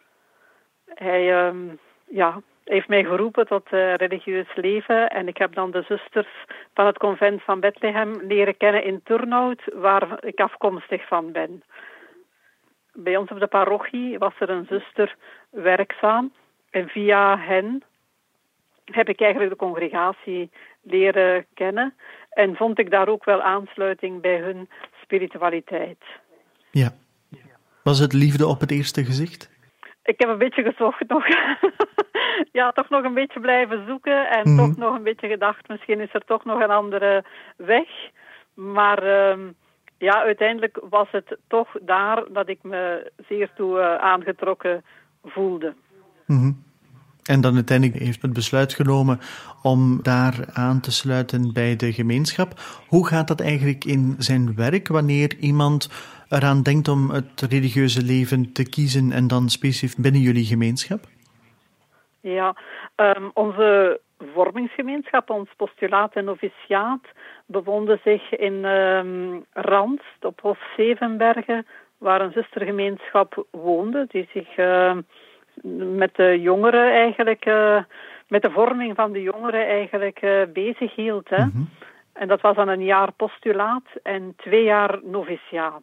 Hij um, ja, heeft mij geroepen tot uh, religieus leven en ik heb dan de zusters van het convent van Bethlehem leren kennen in Turnhout, waar ik afkomstig van ben. Bij ons op de parochie was er een zuster werkzaam en via hen heb ik eigenlijk de congregatie leren kennen en vond ik daar ook wel aansluiting bij hun spiritualiteit. Ja. Was het liefde op het eerste gezicht? Ik heb een beetje gezocht nog. Ja, toch nog een beetje blijven zoeken en mm-hmm. toch nog een beetje gedacht, misschien is er toch nog een andere weg. Maar um, ja, uiteindelijk was het toch daar dat ik me zeer toe uh, aangetrokken voelde. Mm-hmm. En dan uiteindelijk heeft het besluit genomen om daar aan te sluiten bij de gemeenschap. Hoe gaat dat eigenlijk in zijn werk wanneer iemand eraan denkt om het religieuze leven te kiezen en dan specifiek binnen jullie gemeenschap? Ja, um, onze vormingsgemeenschap, ons postulaat en noviciaat, bevonden zich in um, Randst op Hof Zevenbergen, waar een zustergemeenschap woonde, die zich uh, met de jongeren eigenlijk, uh, met de vorming van de jongeren eigenlijk uh, bezig hield. Hè? Mm-hmm. En dat was dan een jaar postulaat en twee jaar noviciaat.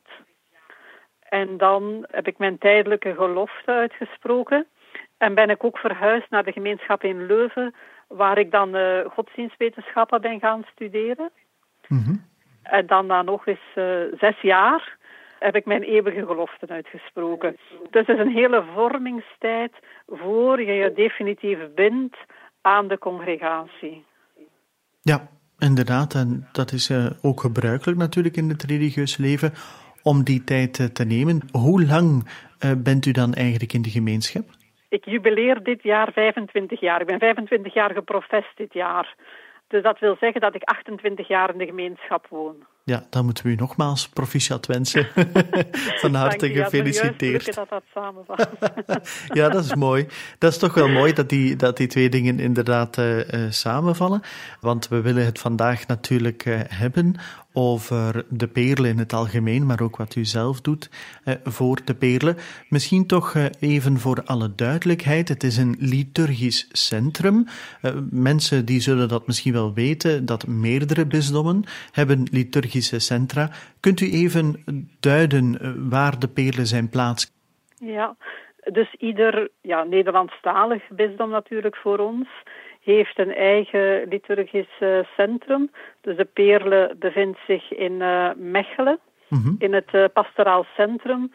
En dan heb ik mijn tijdelijke gelofte uitgesproken. En ben ik ook verhuisd naar de gemeenschap in Leuven, waar ik dan uh, godsdienstwetenschappen ben gaan studeren. Mm-hmm. En dan na nog eens uh, zes jaar heb ik mijn eeuwige geloften uitgesproken. Dus het is een hele vormingstijd voor je je definitief bindt aan de congregatie. Ja, inderdaad. En dat is uh, ook gebruikelijk natuurlijk in het religieus leven om die tijd uh, te nemen. Hoe lang uh, bent u dan eigenlijk in de gemeenschap? Ik jubileer dit jaar vijfentwintig jaar. Ik ben vijfentwintig jaar geprofest dit jaar. Dus dat wil zeggen dat ik achtentwintig jaar in de gemeenschap woon. Ja, dan moeten we u nogmaals proficiat wensen. Van harte gefeliciteerd. Ja, dat dat samenvat. Ja, dat is mooi. Dat is toch wel mooi dat die, dat die twee dingen inderdaad uh, uh, samenvallen. Want we willen het vandaag natuurlijk uh, hebben over de Peerle in het algemeen, maar ook wat u zelf doet uh, voor de Peerle. Misschien toch uh, even voor alle duidelijkheid. Het is een liturgisch centrum. Uh, mensen die zullen dat misschien wel weten, dat meerdere bisdommen hebben liturgische centra. Kunt u even duiden uh, waar de Peerle zijn plaats? Ja, dus ieder ja, Nederlandstalig bisdom natuurlijk voor ons heeft een eigen liturgisch uh, centrum. Dus de Peerle bevindt zich in uh, Mechelen, mm-hmm. in het uh, pastoraal centrum.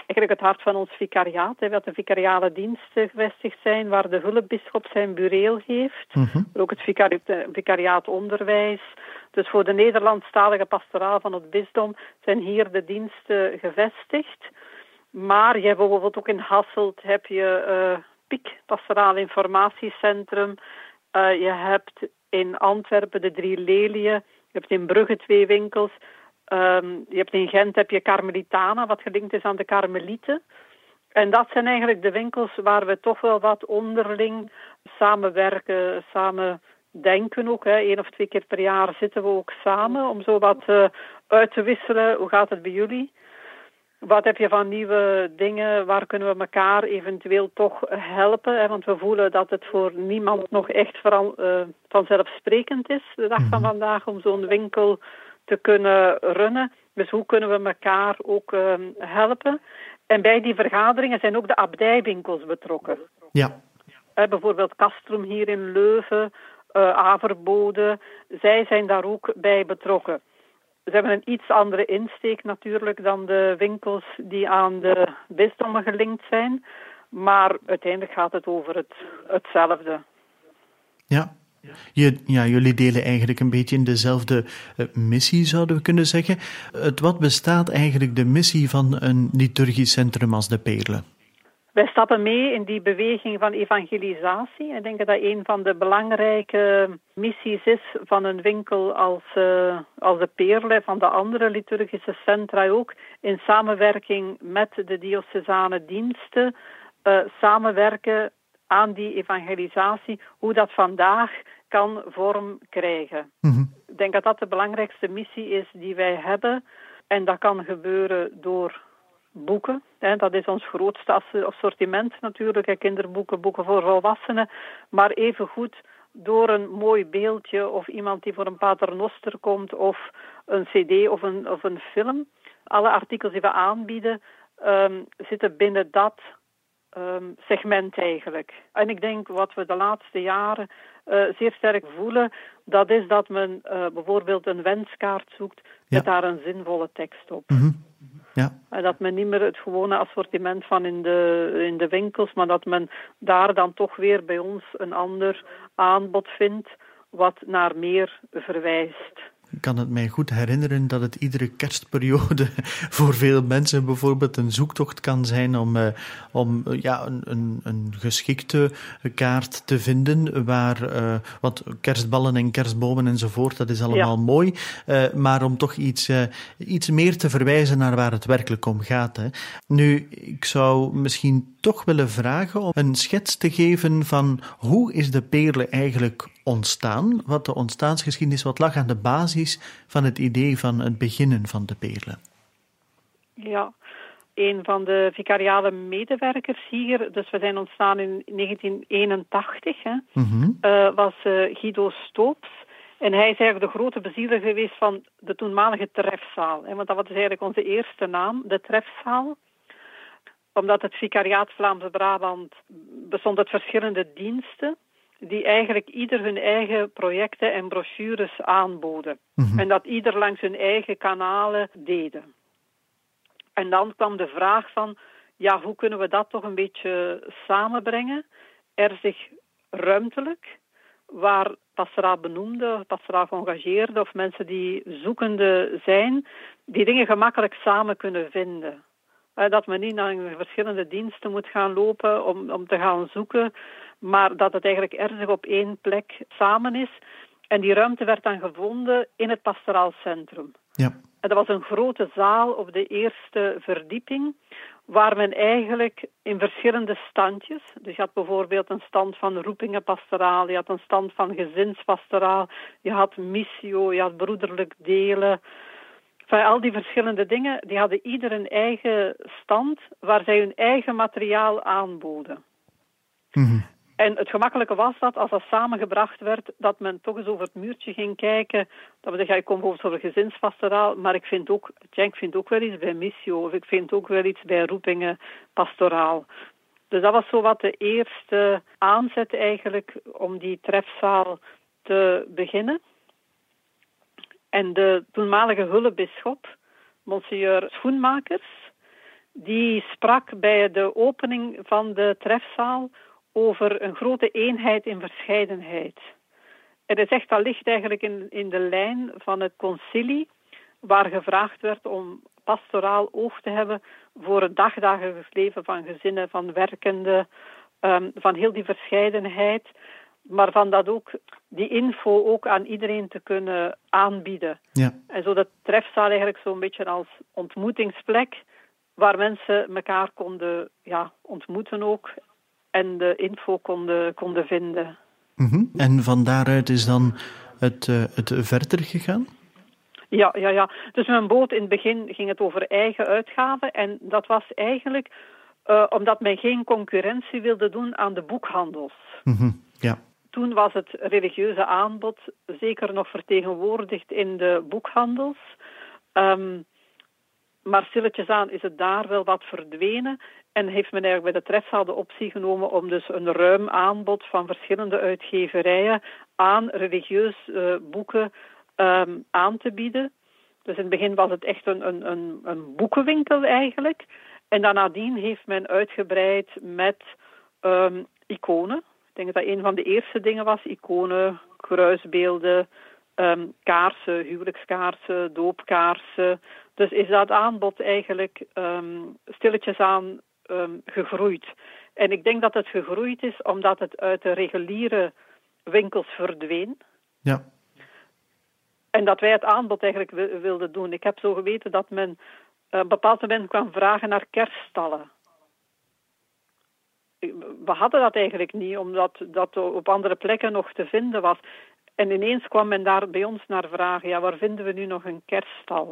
eigenlijk het hart van ons vicariaat. Hè, dat de vicariale diensten gevestigd zijn, waar de hulpbisschop zijn bureel heeft. Mm-hmm. Ook het vicari- vicariaat onderwijs. Dus voor de Nederlandstalige pastoraal van het bisdom zijn hier de diensten gevestigd. Maar je hebt bijvoorbeeld ook in Hasselt heb je uh, P I C, Pastoraal Informatiecentrum. Uh, je hebt in Antwerpen de Drie Leliën. Je hebt in Brugge twee winkels. Um, je hebt in Gent heb je Karmelitana, wat gelinkt is aan de Karmelieten. En dat zijn eigenlijk de winkels waar we toch wel wat onderling samenwerken, samen denken ook. Hè. Eén of twee keer per jaar zitten we ook samen om zo wat uh, uit te wisselen. Hoe gaat het bij jullie? Wat heb je van nieuwe dingen? Waar kunnen we elkaar eventueel toch helpen? Hè? Want we voelen dat het voor niemand nog echt vooral, uh, vanzelfsprekend is, de dag van vandaag, om zo'n winkel te kunnen runnen. Dus hoe kunnen we elkaar ook uh, helpen? En bij die vergaderingen zijn ook de abdijwinkels betrokken. Ja. Uh, bijvoorbeeld Castrum hier in Leuven, uh, Averbode. Zij zijn daar ook bij betrokken. Ze hebben een iets andere insteek natuurlijk dan de winkels die aan de bisdommen gelinkt zijn. Maar uiteindelijk gaat het over het, hetzelfde. Ja. Je, ja, jullie delen eigenlijk een beetje in dezelfde uh, missie, zouden we kunnen zeggen. Uit wat bestaat eigenlijk de missie van een liturgisch centrum als de Peerle? Wij stappen mee in die beweging van evangelisatie. Ik denk dat dat een van de belangrijke missies is van een winkel als, uh, als de Peerle, van de andere liturgische centra ook, in samenwerking met de diocesane diensten, uh, samenwerken aan die evangelisatie, hoe dat vandaag kan vorm krijgen. Mm-hmm. Ik denk dat dat de belangrijkste missie is die wij hebben. En dat kan gebeuren door boeken. Hè. Dat is ons grootste assortiment natuurlijk. Kinderboeken, boeken voor volwassenen. Maar evengoed door een mooi beeldje of iemand die voor een paternoster komt of een cd of een, of een film. Alle artikels die we aanbieden um, zitten binnen dat Um, segment eigenlijk. En ik denk wat we de laatste jaren uh, zeer sterk voelen, dat is dat men uh, bijvoorbeeld een wenskaart zoekt met ja. daar een zinvolle tekst op. Mm-hmm. Ja. En dat men niet meer het gewone assortiment van in de, in de winkels, maar dat men daar dan toch weer bij ons een ander aanbod vindt wat naar meer verwijst. Ik kan het mij goed herinneren dat het iedere kerstperiode voor veel mensen bijvoorbeeld een zoektocht kan zijn om, uh, om uh, ja, een, een, een geschikte kaart te vinden waar, uh, want kerstballen en kerstbomen enzovoort, dat is allemaal ja. mooi, uh, maar om toch iets, uh, iets meer te verwijzen naar waar het werkelijk om gaat. Hè. Nu, ik zou misschien toch willen vragen om een schets te geven van hoe is de Peerle eigenlijk ontstaan, wat de ontstaansgeschiedenis, wat lag aan de basis van het idee van het beginnen van de Peerle. Ja, een van de vicariale medewerkers hier, dus we zijn ontstaan in negentien eenentachtig, hè, mm-hmm. uh, was uh, Guido Stoops. En hij is eigenlijk de grote bezieler geweest van de toenmalige trefzaal. Hè, want dat was eigenlijk onze eerste naam, de trefzaal. Omdat het vicariaat Vlaamse Brabant bestond uit verschillende diensten, die eigenlijk ieder hun eigen projecten en brochures aanboden. Mm-hmm. En dat ieder langs hun eigen kanalen deden. En dan kwam de vraag van, ja, hoe kunnen we dat toch een beetje samenbrengen? Er zich ruimtelijk, waar pastoraal benoemde, pastoraal geëngageerde of mensen die zoekende zijn, die dingen gemakkelijk samen kunnen vinden. Dat men niet naar verschillende diensten moet gaan lopen om, om te gaan zoeken, maar dat het eigenlijk ergens op één plek samen is. En die ruimte werd dan gevonden in het pastoraal centrum. Ja. En dat was een grote zaal op de eerste verdieping, waar men eigenlijk in verschillende standjes, dus je had bijvoorbeeld een stand van roepingenpastoraal, je had een stand van gezinspastoraal, je had missio, je had broederlijk delen. Van al die verschillende dingen, die hadden ieder een eigen stand waar zij hun eigen materiaal aanboden. Mm-hmm. En het gemakkelijke was dat, als dat samengebracht werd, dat men toch eens over het muurtje ging kijken. Dat we zeggen, ik kom bijvoorbeeld over gezinspastoraal, maar ik vind ook, tja, ik vind ook wel iets bij missio, of ik vind ook wel iets bij roepingen pastoraal. Dus dat was zo wat de eerste aanzet eigenlijk om die trefzaal te beginnen. En de toenmalige hulpbisschop, Monseigneur Schoenmakers, die sprak bij de opening van de trefzaal over een grote eenheid in verscheidenheid. En hij zegt dat ligt eigenlijk in, in de lijn van het concilie, waar gevraagd werd om pastoraal oog te hebben voor het dagdagelijks leven van gezinnen, van werkenden, um, van heel die verscheidenheid, maar van dat ook die info ook aan iedereen te kunnen aanbieden. Ja. En zo de trefzaal eigenlijk zo'n beetje als ontmoetingsplek, waar mensen elkaar konden ja, ontmoeten ook en de info konden, konden vinden. Mm-hmm. En van daaruit is dan het, uh, het verder gegaan? Ja, ja, ja. Dus mijn boot in het begin ging het over eigen uitgaven. En dat was eigenlijk uh, omdat men geen concurrentie wilde doen aan de boekhandels. Mm-hmm. Ja. Toen was het religieuze aanbod zeker nog vertegenwoordigd in de boekhandels. Um, maar stilletjes aan is het daar wel wat verdwenen. En heeft men eigenlijk bij de trefzaal de optie genomen om dus een ruim aanbod van verschillende uitgeverijen aan religieus uh, boeken um, aan te bieden. Dus in het begin was het echt een, een, een, een boekenwinkel eigenlijk. En dan nadien heeft men uitgebreid met um, iconen. Ik denk dat dat een van de eerste dingen was. Iconen, kruisbeelden, um, kaarsen, huwelijkskaarsen, doopkaarsen. Dus is dat aanbod eigenlijk um, stilletjes aan um, gegroeid. En ik denk dat het gegroeid is omdat het uit de reguliere winkels verdween. Ja. En dat wij het aanbod eigenlijk wilden doen. Ik heb zo geweten dat men op een bepaald moment kwam vragen naar kerststallen. We hadden dat eigenlijk niet, omdat dat op andere plekken nog te vinden was. En ineens kwam men daar bij ons naar vragen, ja, waar vinden we nu nog een kerststal?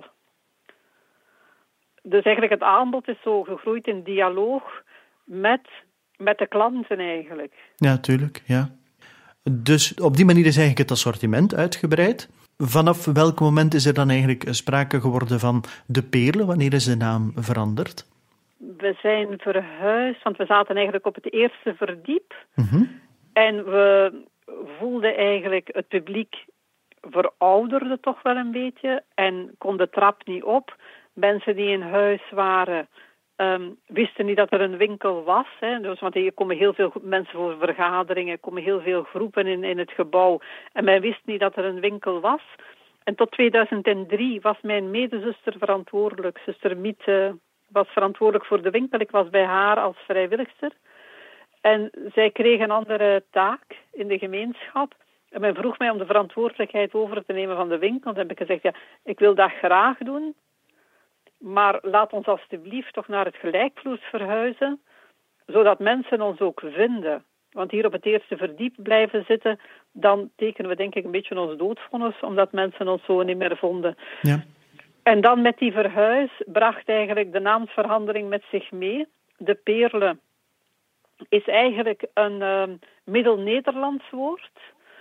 Dus eigenlijk het aanbod is zo gegroeid in dialoog met, met de klanten eigenlijk. Ja, tuurlijk, ja. Dus op die manier is eigenlijk het assortiment uitgebreid. Vanaf welk moment is er dan eigenlijk sprake geworden van de Peerle? Wanneer is de naam veranderd? We zijn verhuisd, want we zaten eigenlijk op het eerste verdiep. Mm-hmm. En we voelden eigenlijk het publiek verouderde toch wel een beetje en kon de trap niet op. Mensen die in huis waren um, wisten niet dat er een winkel was. Hè. Dus, want er komen heel veel mensen voor vergaderingen, er komen heel veel groepen in, in het gebouw. En men wist niet dat er een winkel was. En tot tweeduizend drie was mijn medezuster verantwoordelijk. Zuster Miet uh, was verantwoordelijk voor de winkel. Ik was bij haar als vrijwilligster. En zij kreeg een andere taak in de gemeenschap. En men vroeg mij om de verantwoordelijkheid over te nemen van de winkel. Dan heb ik gezegd, ja, ik wil dat graag doen. Maar laat ons alstublieft toch naar het gelijkvloers verhuizen, zodat mensen ons ook vinden. Want hier op het eerste verdiep blijven zitten, dan tekenen we denk ik een beetje ons doodvonnis, omdat mensen ons zo niet meer vonden. Ja. En dan met die verhuis bracht eigenlijk de naamsverandering met zich mee. De Peerle is eigenlijk een uh, Middel-Nederlands woord,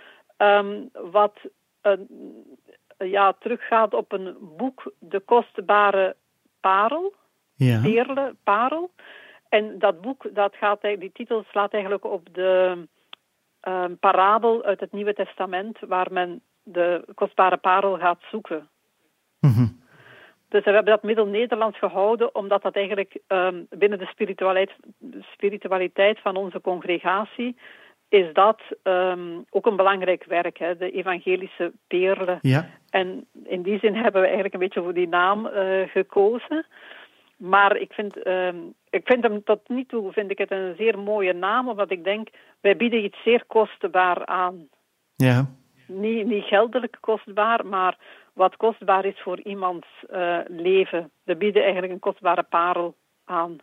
um, wat een... ja, teruggaat op een boek, De Kostbare Parel. Ja. Peerle, Parel. En dat boek, dat gaat, die titel slaat eigenlijk op de uh, parabel uit het Nieuwe Testament, waar men de kostbare parel gaat zoeken. Mm-hmm. Dus we hebben dat Middel-Nederlands gehouden, omdat dat eigenlijk um, binnen de spiritualiteit, spiritualiteit van onze congregatie is dat um, ook een belangrijk werk, hè, de evangelische Peerle. Ja. En in die zin hebben we eigenlijk een beetje voor die naam uh, gekozen. Maar ik vind, um, ik vind hem tot nu toe vind ik het een zeer mooie naam, omdat ik denk, wij bieden iets zeer kostbaar aan. Ja. Niet, niet geldelijk kostbaar, maar wat kostbaar is voor iemands uh, leven. We bieden eigenlijk een kostbare parel aan.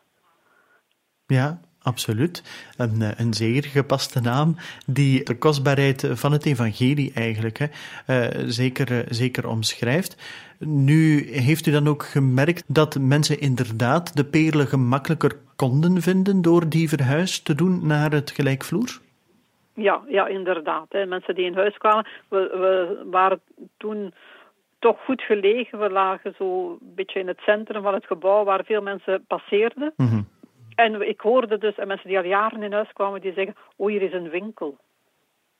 Ja, absoluut. Een, een zeer gepaste naam die de kostbaarheid van het evangelie eigenlijk hè, uh, zeker, uh, zeker omschrijft. Nu heeft u dan ook gemerkt dat mensen inderdaad de Peerle gemakkelijker konden vinden door die verhuis te doen naar het gelijkvloer? Ja, ja, inderdaad. Hè. Mensen die in huis kwamen, we, we waren toen toch goed gelegen. We lagen zo een beetje in het centrum van het gebouw waar veel mensen passeerden. Mm-hmm. En ik hoorde dus en mensen die al jaren in huis kwamen, die zeggen, oh, hier is een winkel.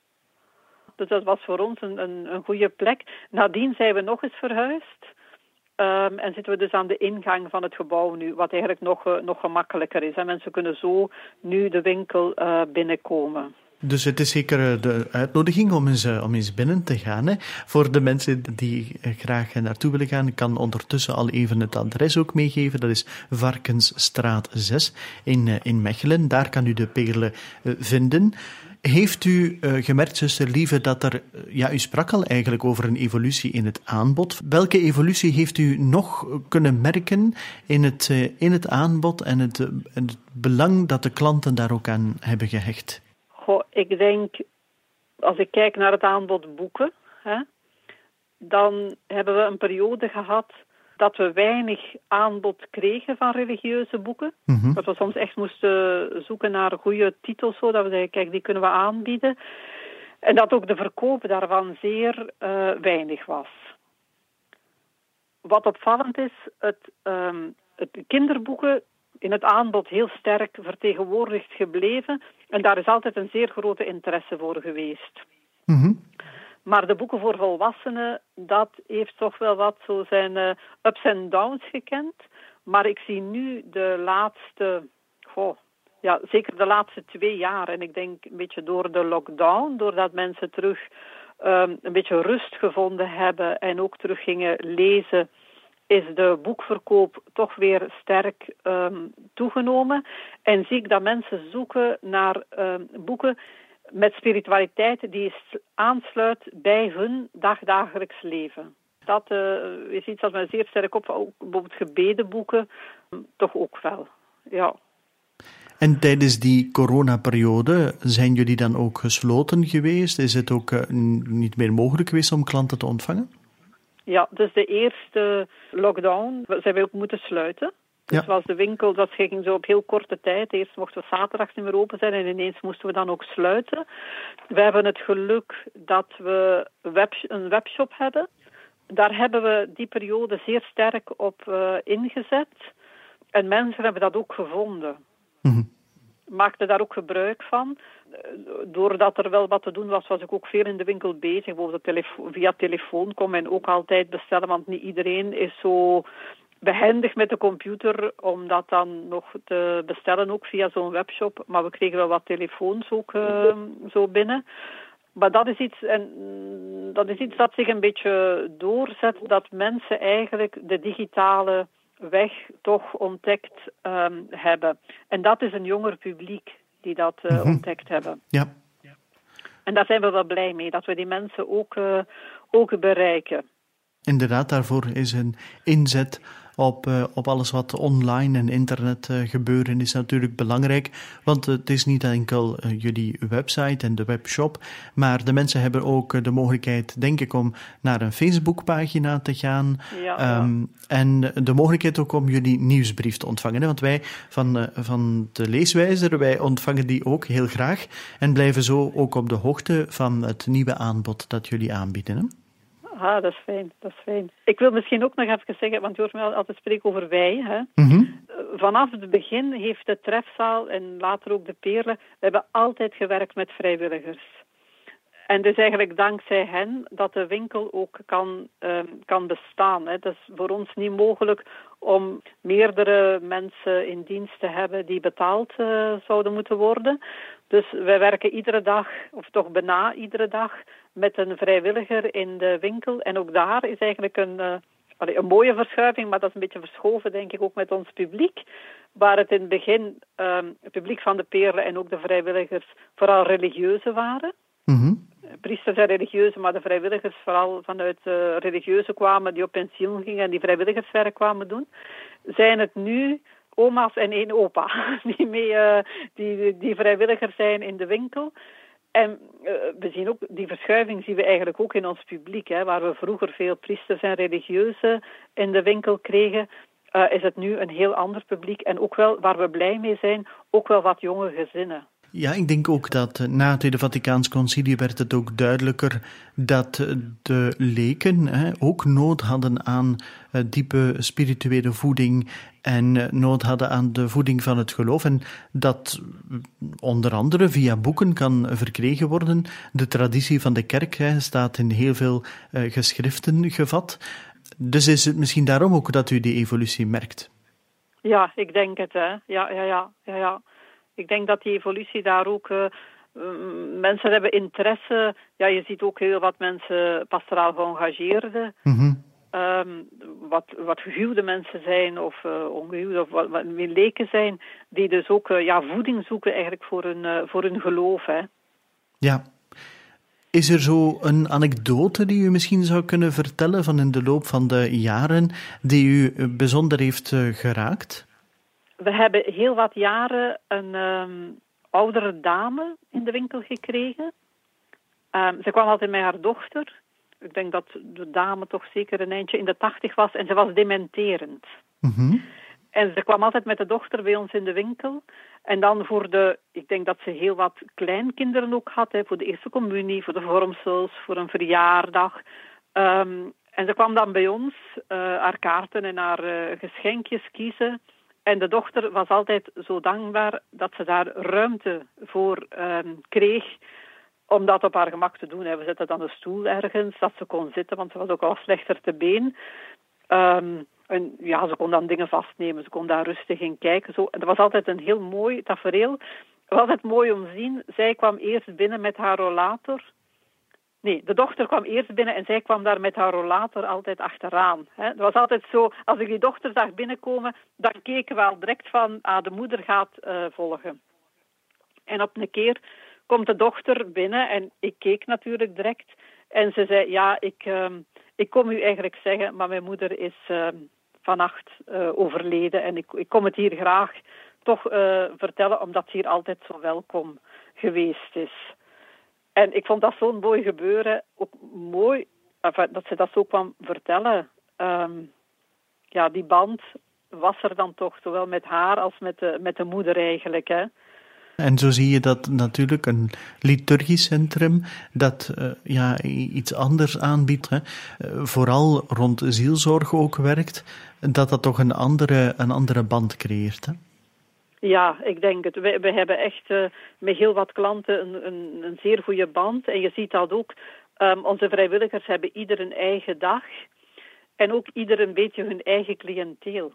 Dus dat was voor ons een, een, een goede plek. Nadien zijn we nog eens verhuisd. Um, en zitten we dus aan de ingang van het gebouw nu, wat eigenlijk nog, uh, nog gemakkelijker is. En mensen kunnen zo nu de winkel uh, binnenkomen. Dus het is zeker de uitnodiging om eens, om eens binnen te gaan. Hè. Voor de mensen die graag naartoe willen gaan, ik kan ondertussen al even het adres ook meegeven. Dat is Varkensstraat zes in, in Mechelen. Daar kan u de Peerle vinden. Heeft u uh, gemerkt, zuster Lieve, dat er, ja, u sprak al eigenlijk over een evolutie in het aanbod. Welke evolutie heeft u nog kunnen merken in het, uh, in het aanbod en het, uh, het belang dat de klanten daar ook aan hebben gehecht? Goh, ik denk, als ik kijk naar het aanbod boeken, hè, dan hebben we een periode gehad dat we weinig aanbod kregen van religieuze boeken. Mm-hmm. Dat we soms echt moesten zoeken naar goede titels, zodat we zeggen, kijk, die kunnen we aanbieden. En dat ook de verkoop daarvan zeer uh, weinig was. Wat opvallend is, het, um, het kinderboeken in het aanbod heel sterk vertegenwoordigd gebleven. En daar is altijd een zeer grote interesse voor geweest. Mm-hmm. Maar de boeken voor volwassenen, dat heeft toch wel wat zo zijn uh, ups en downs gekend. Maar ik zie nu de laatste, goh, ja, zeker de laatste twee jaar. En ik denk een beetje door de lockdown, doordat mensen terug um, een beetje rust gevonden hebben en ook terug gingen lezen, is de boekverkoop toch weer sterk um, toegenomen. En zie ik dat mensen zoeken naar um, boeken met spiritualiteit die aansluit bij hun dagdagelijks leven. Dat uh, is iets dat mij zeer sterk op, ook bijvoorbeeld gebedenboeken, toch ook wel, ja. En tijdens die coronaperiode zijn jullie dan ook gesloten geweest? Is het ook uh, niet meer mogelijk geweest om klanten te ontvangen? Ja, dus de eerste lockdown zijn we ook moeten sluiten. Dus ja. was de winkel, dat ging zo op heel korte tijd. Eerst mochten we zaterdags niet meer open zijn en ineens moesten we dan ook sluiten. We hebben het geluk dat we web, een webshop hebben. Daar hebben we die periode zeer sterk op uh, ingezet. En mensen hebben dat ook gevonden. Mm-hmm. Maakten daar ook gebruik van. Doordat er wel wat te doen was, was ik ook veel in de winkel bezig. Bijvoorbeeld telefo- via telefoon kon men ook altijd bestellen, want niet iedereen is zo behendig met de computer om dat dan nog te bestellen, ook via zo'n webshop. Maar we kregen wel wat telefoons ook uh, zo binnen. Maar dat is iets, en dat is iets dat zich een beetje doorzet, dat mensen eigenlijk de digitale weg toch ontdekt um, hebben. En dat is een jonger publiek die dat uh, mm-hmm. ontdekt hebben. Ja. En daar zijn we wel blij mee, dat we die mensen ook, uh, ook bereiken. Inderdaad, daarvoor is een inzet op, uh, op alles wat online en internet uh, gebeuren is natuurlijk belangrijk. Want uh, het is niet enkel uh, jullie website en de webshop, maar de mensen hebben ook uh, de mogelijkheid, denk ik, om naar een Facebookpagina te gaan. Ja, um, ja. En de mogelijkheid ook om jullie nieuwsbrief te ontvangen. Hè? Want wij van, uh, van de Leeswijzer, wij ontvangen die ook heel graag en blijven zo ook op de hoogte van het nieuwe aanbod dat jullie aanbieden. Hè? Ah, dat is fijn, dat is fijn. Ik wil misschien ook nog even zeggen, want je hoort mij altijd spreken over wij. Hè. Mm-hmm. Vanaf het begin heeft de Trefzaal en later ook de Peerle, we hebben altijd gewerkt met vrijwilligers. En dus eigenlijk dankzij hen dat de winkel ook kan, uh, kan bestaan. Hè. Het is voor ons niet mogelijk om meerdere mensen in dienst te hebben die betaald uh, zouden moeten worden. Dus wij werken iedere dag, of toch bijna iedere dag, met een vrijwilliger in de winkel. En ook daar is eigenlijk een, uh, allee, een mooie verschuiving, maar dat is een beetje verschoven, denk ik, ook met ons publiek. Waar het in het begin uh, het publiek van de Peerle en ook de vrijwilligers vooral religieuze waren. Mm-hmm. Priesters en religieuze, maar de vrijwilligers vooral vanuit uh, religieuze kwamen, die op pensioen gingen en die vrijwilligerswerk kwamen doen. Zijn het nu oma's en één opa die, mee, uh, die, die vrijwilliger zijn in de winkel. En uh, we zien ook, die verschuiving zien we eigenlijk ook in ons publiek. Hè, waar we vroeger veel priesters en religieuzen in de winkel kregen, uh, is het nu een heel ander publiek. En ook wel, waar we blij mee zijn, ook wel wat jonge gezinnen. Ja, ik denk ook dat na het Tweede Vaticaans Concilie werd het ook duidelijker dat de leken hè, ook nood hadden aan uh, diepe spirituele voeding en uh, nood hadden aan de voeding van het geloof. En dat onder andere via boeken kan verkregen worden. De traditie van de kerk hè, staat in heel veel uh, geschriften gevat. Dus is het misschien daarom ook dat u die evolutie merkt? Ja, ik denk het, hè. Ja, ja, ja, ja, ja. Ik denk dat die evolutie daar ook... Uh, mensen hebben interesse. Ja, je ziet ook heel wat mensen pastoraal geëngageerden. Mm-hmm. Um, wat, wat gehuwde mensen zijn of uh, ongehuwde of wat, wat leken zijn, die dus ook uh, ja, voeding zoeken eigenlijk voor hun, uh, voor hun geloof. Hè. Ja. Is er zo een anekdote die u misschien zou kunnen vertellen van in de loop van de jaren die u bijzonder heeft uh, geraakt? We hebben heel wat jaren een um, oudere dame in de winkel gekregen. Um, ze kwam altijd met haar dochter. Ik denk dat de dame toch zeker een eindje in de tachtig was en ze was dementerend. Mm-hmm. En ze kwam altijd met de dochter bij ons in de winkel. En dan voor de, ik denk dat ze heel wat kleinkinderen ook had, hè, voor de eerste communie, voor de vormsels, voor een verjaardag. Um, en ze kwam dan bij ons uh, haar kaarten en haar uh, geschenkjes kiezen. En de dochter was altijd zo dankbaar dat ze daar ruimte voor um, kreeg om dat op haar gemak te doen. We zetten dan een stoel ergens, dat ze kon zitten, want ze was ook al slechter te been. Um, en ja, ze kon dan dingen vastnemen, ze kon daar rustig in kijken. Zo. En dat was altijd een heel mooi tafereel. Het was altijd mooi om te zien. Zij kwam eerst binnen met haar rollator. Nee, de dochter kwam eerst binnen en zij kwam daar met haar rollator altijd achteraan. Het was altijd zo, als ik die dochter zag binnenkomen, dan keken we al direct van, ah, de moeder gaat uh, volgen. En op een keer komt de dochter binnen en ik keek natuurlijk direct. En ze zei, ja, ik, uh, ik kom u eigenlijk zeggen, maar mijn moeder is uh, vannacht uh, overleden. En ik, ik kom het hier graag toch uh, vertellen, omdat ze hier altijd zo welkom geweest is. En ik vond dat zo'n mooi gebeuren. Ook mooi enfin, dat ze dat zo kwam vertellen. Um, ja, die band was er dan toch, zowel met haar als met de, met de moeder eigenlijk, hè. En zo zie je dat natuurlijk een liturgisch centrum dat uh, ja, iets anders aanbiedt, hè, uh, vooral rond zielzorg ook werkt, dat dat toch een andere, een andere band creëert, hè? Ja, ik denk het. We, we hebben echt uh, met heel wat klanten een, een, een zeer goede band. En je ziet dat ook. Um, onze vrijwilligers hebben ieder een eigen dag. En ook ieder een beetje hun eigen cliënteel.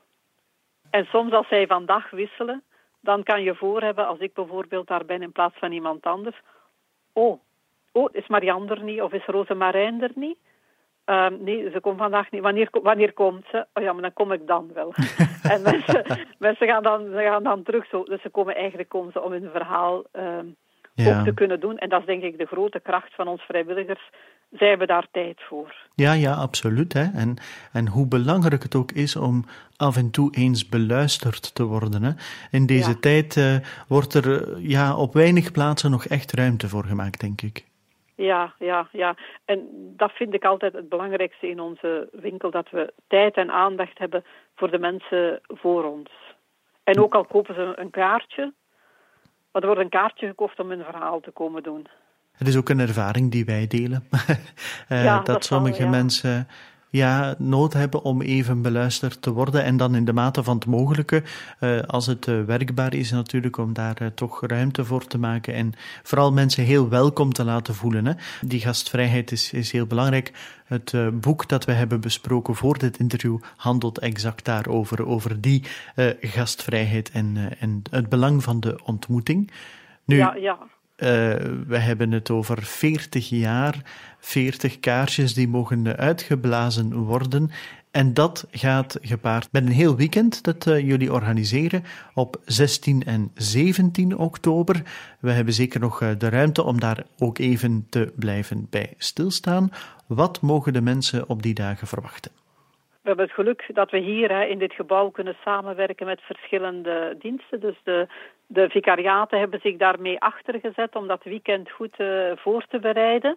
En soms als zij van dag wisselen, dan kan je voor hebben, als ik bijvoorbeeld daar ben in plaats van iemand anders. Oh, oh is Marianne er niet? Of is Rosemarijn er niet? Um, nee, ze komt vandaag niet. Wanneer, wanneer komt ze? Oh ja, maar dan kom ik dan wel. En mensen, mensen gaan, dan, ze gaan dan terug zo. Dus ze komen eigenlijk komen ze om hun verhaal um, ja. op te kunnen doen. En dat is denk ik de grote kracht van ons vrijwilligers. Zij hebben daar tijd voor. Ja, ja, absoluut. Hè. En, en hoe belangrijk het ook is om af en toe eens beluisterd te worden. Hè. In deze ja. tijd uh, wordt er uh, ja, op weinig plaatsen nog echt ruimte voor gemaakt, denk ik. Ja, ja, ja. En dat vind ik altijd het belangrijkste in onze winkel, dat we tijd en aandacht hebben voor de mensen voor ons. En ook al kopen ze een kaartje, maar er wordt een kaartje gekocht om hun verhaal te komen doen. Het is ook een ervaring die wij delen. uh, ja, dat, dat sommige wel, ja. mensen ja, nood hebben om even beluisterd te worden en dan in de mate van het mogelijke, uh, als het uh, werkbaar is natuurlijk, om daar uh, toch ruimte voor te maken en vooral mensen heel welkom te laten voelen. Hè. Die gastvrijheid is, is heel belangrijk. Het uh, boek dat we hebben besproken voor dit interview handelt exact daarover, over die uh, gastvrijheid en, uh, en het belang van de ontmoeting. Nu, ja, ja. Uh, we hebben het over veertig jaar, veertig kaarsjes die mogen uitgeblazen worden. En dat gaat gepaard met een heel weekend dat uh, jullie organiseren op zestien en zeventien oktober. We hebben zeker nog uh, de ruimte om daar ook even te blijven bij stilstaan. Wat mogen de mensen op die dagen verwachten? We hebben het geluk dat we hier hè, in dit gebouw kunnen samenwerken met verschillende diensten. Dus de, de vicariaten hebben zich daarmee achtergezet om dat weekend goed uh, voor te bereiden.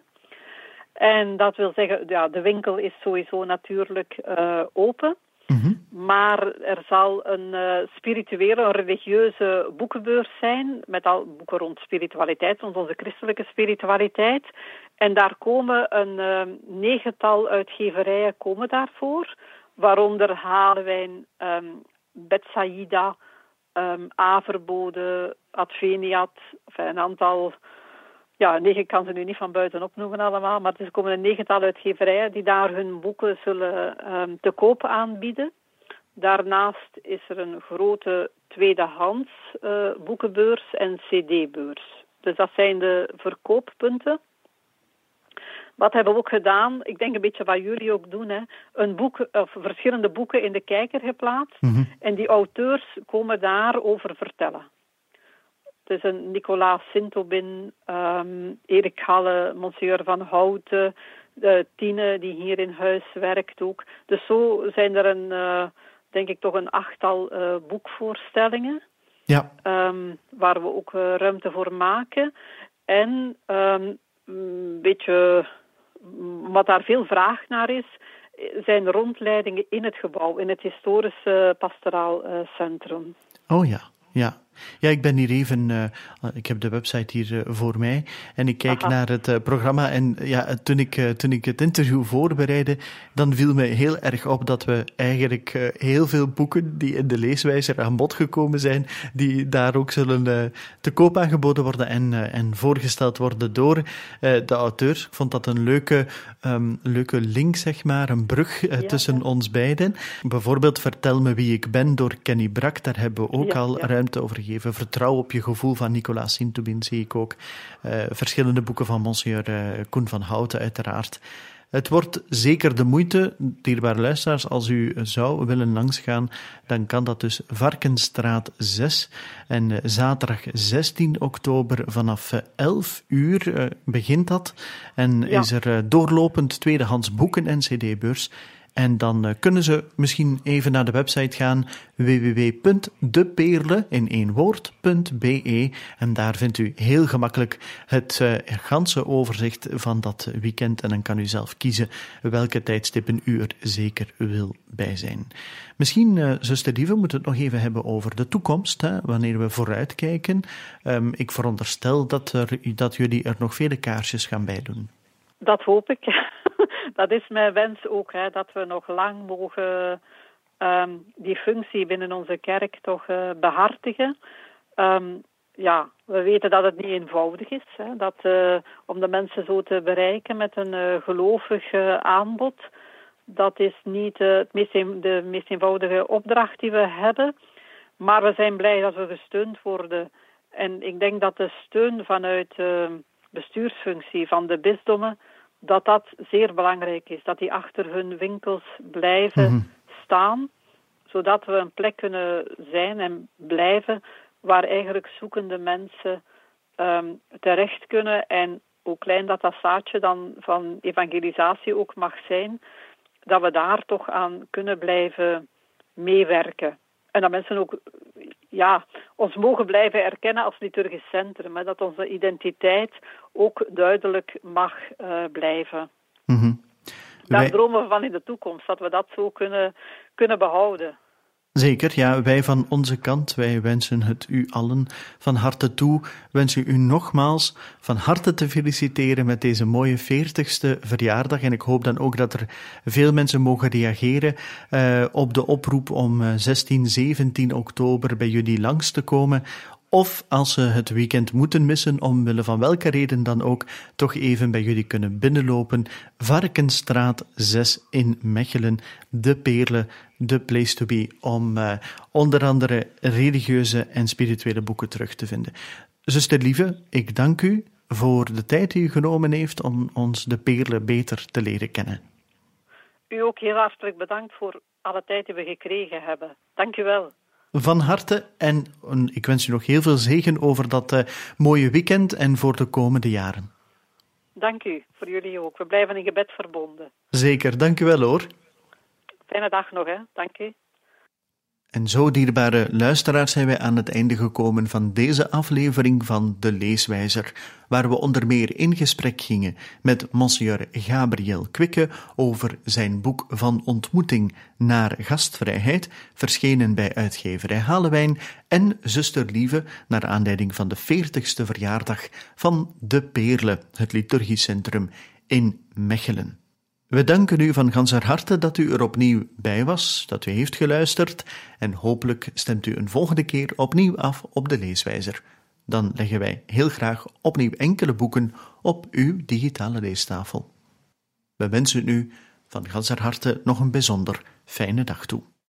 En dat wil zeggen, ja, de winkel is sowieso natuurlijk uh, open. Mm-hmm. Maar er zal een uh, spirituele, een religieuze boekenbeurs zijn, met al boeken rond spiritualiteit, rond onze christelijke spiritualiteit. En daar komen een uh, negental uitgeverijen komen daarvoor, waaronder Halewijn, um, Betsaida, um, Averbode, Adveniat, enfin, een aantal ja, negen, ik kan ze nu niet van buiten opnoemen allemaal, maar er komen een negental uitgeverijen die daar hun boeken zullen um, te koop aanbieden. Daarnaast is er een grote tweedehands uh, boekenbeurs en cd-beurs. Dus dat zijn de verkooppunten. Wat hebben we ook gedaan? Ik denk een beetje wat jullie ook doen. Hè? Een boek, of verschillende boeken in de kijker geplaatst. Mm-hmm. En die auteurs komen daarover vertellen. Het is een Nicolaas Sintobin, um, Erik Halle, Monsieur van Houten, de Tine die hier in huis werkt ook. Dus zo zijn er een, uh, denk ik toch een achttal uh, boekvoorstellingen. Ja. Um, waar we ook uh, ruimte voor maken. En um, een beetje, wat daar veel vraag naar is, zijn rondleidingen in het gebouw, in het historische pastoraal uh, centrum. Oh ja, ja. Ja, ik ben hier even, uh, ik heb de website hier uh, voor mij en ik kijk Aha. naar het uh, programma en ja, toen ik, uh, toen ik het interview voorbereidde, dan viel me heel erg op dat we eigenlijk uh, heel veel boeken die in de leeswijzer aan bod gekomen zijn, die daar ook zullen uh, te koop aangeboden worden en, uh, en voorgesteld worden door uh, de auteurs. Ik vond dat een leuke, um, leuke link, zeg maar, een brug uh, ja, tussen ja. ons beiden. Bijvoorbeeld Vertel me wie ik ben door Kenny Brak, daar hebben we ook ja, al ja. ruimte over gegeven. Vertrouw op je gevoel van Nicolaas Sintobin zie ik ook. Uh, verschillende boeken van Monsieur uh, Koen van Houten uiteraard. Het wordt zeker de moeite, dierbare luisteraars, als u zou willen langsgaan, dan kan dat dus Varkenstraat zes. En uh, zaterdag zestien oktober vanaf uh, elf uur uh, begint dat. En ja. is er uh, doorlopend tweedehands boeken en cd-beurs. En dan uh, kunnen ze misschien even naar de website gaan, w w w punt de peerle in één woord punt b e. En daar vindt u heel gemakkelijk het uh, ganse overzicht van dat weekend. En dan kan u zelf kiezen welke tijdstippen u er zeker wil bij zijn. Misschien, uh, zuster Lieve, moeten we het nog even hebben over de toekomst, hè, wanneer we vooruitkijken. Um, ik veronderstel dat, er, dat jullie er nog vele kaarsjes gaan bij doen. Dat hoop ik. Dat is mijn wens ook, hè, dat we nog lang mogen um, die functie binnen onze kerk toch uh, behartigen. Um, ja, we weten dat het niet eenvoudig is, hè, dat, uh, om de mensen zo te bereiken met een uh, gelovig uh, aanbod. Dat is niet uh, het meest een, de meest eenvoudige opdracht die we hebben. Maar we zijn blij dat we gesteund worden. En ik denk dat de steun vanuit uh, bestuursfunctie van de bisdommen, dat dat zeer belangrijk is. Dat die achter hun winkels blijven mm-hmm. staan, zodat we een plek kunnen zijn en blijven waar eigenlijk zoekende mensen um, terecht kunnen. En hoe klein dat dat zaadje dan van evangelisatie ook mag zijn, dat we daar toch aan kunnen blijven meewerken. En dat mensen ook ja, ons mogen blijven erkennen als liturgisch centrum. Hè, dat onze identiteit ook duidelijk mag uh, blijven. Mm-hmm. Daar Wij... dromen we van in de toekomst, dat we dat zo kunnen, kunnen behouden. Zeker, ja, wij van onze kant, wij wensen het u allen van harte toe, wensen u nogmaals van harte te feliciteren met deze mooie veertigste verjaardag. En ik hoop dan ook dat er veel mensen mogen reageren uh, op de oproep om uh, zestien, zeventien oktober bij jullie langs te komen. Of als ze het weekend moeten missen, omwille van welke reden dan ook, toch even bij jullie kunnen binnenlopen. Varkenstraat zes in Mechelen, de Peerle, de place to be, om uh, onder andere religieuze en spirituele boeken terug te vinden. Zuster Lieve, ik dank u voor de tijd die u genomen heeft om ons de Peerle beter te leren kennen. U ook heel hartelijk bedankt voor alle tijd die we gekregen hebben. Dank u wel. Van harte en ik wens u nog heel veel zegen over dat uh, mooie weekend en voor de komende jaren. Dank u, voor jullie ook. We blijven in gebed verbonden. Zeker, dank u wel hoor. Fijne dag nog, hè. Dank u. En zo, dierbare luisteraars, zijn wij aan het einde gekomen van deze aflevering van De Leeswijzer, waar we onder meer in gesprek gingen met Monsieur Gabriel Kwikke over zijn boek Van Ontmoeting naar Gastvrijheid, verschenen bij uitgeverij Halewijn, en Zuster Lieve, naar aanleiding van de veertigste verjaardag van De Peerle, het liturgisch centrum in Mechelen. We danken u van ganser harte dat u er opnieuw bij was, dat u heeft geluisterd en hopelijk stemt u een volgende keer opnieuw af op de Leeswijzer. dan leggen wij heel graag opnieuw enkele boeken op uw digitale leestafel. We wensen u van ganser harte nog een bijzonder fijne dag toe.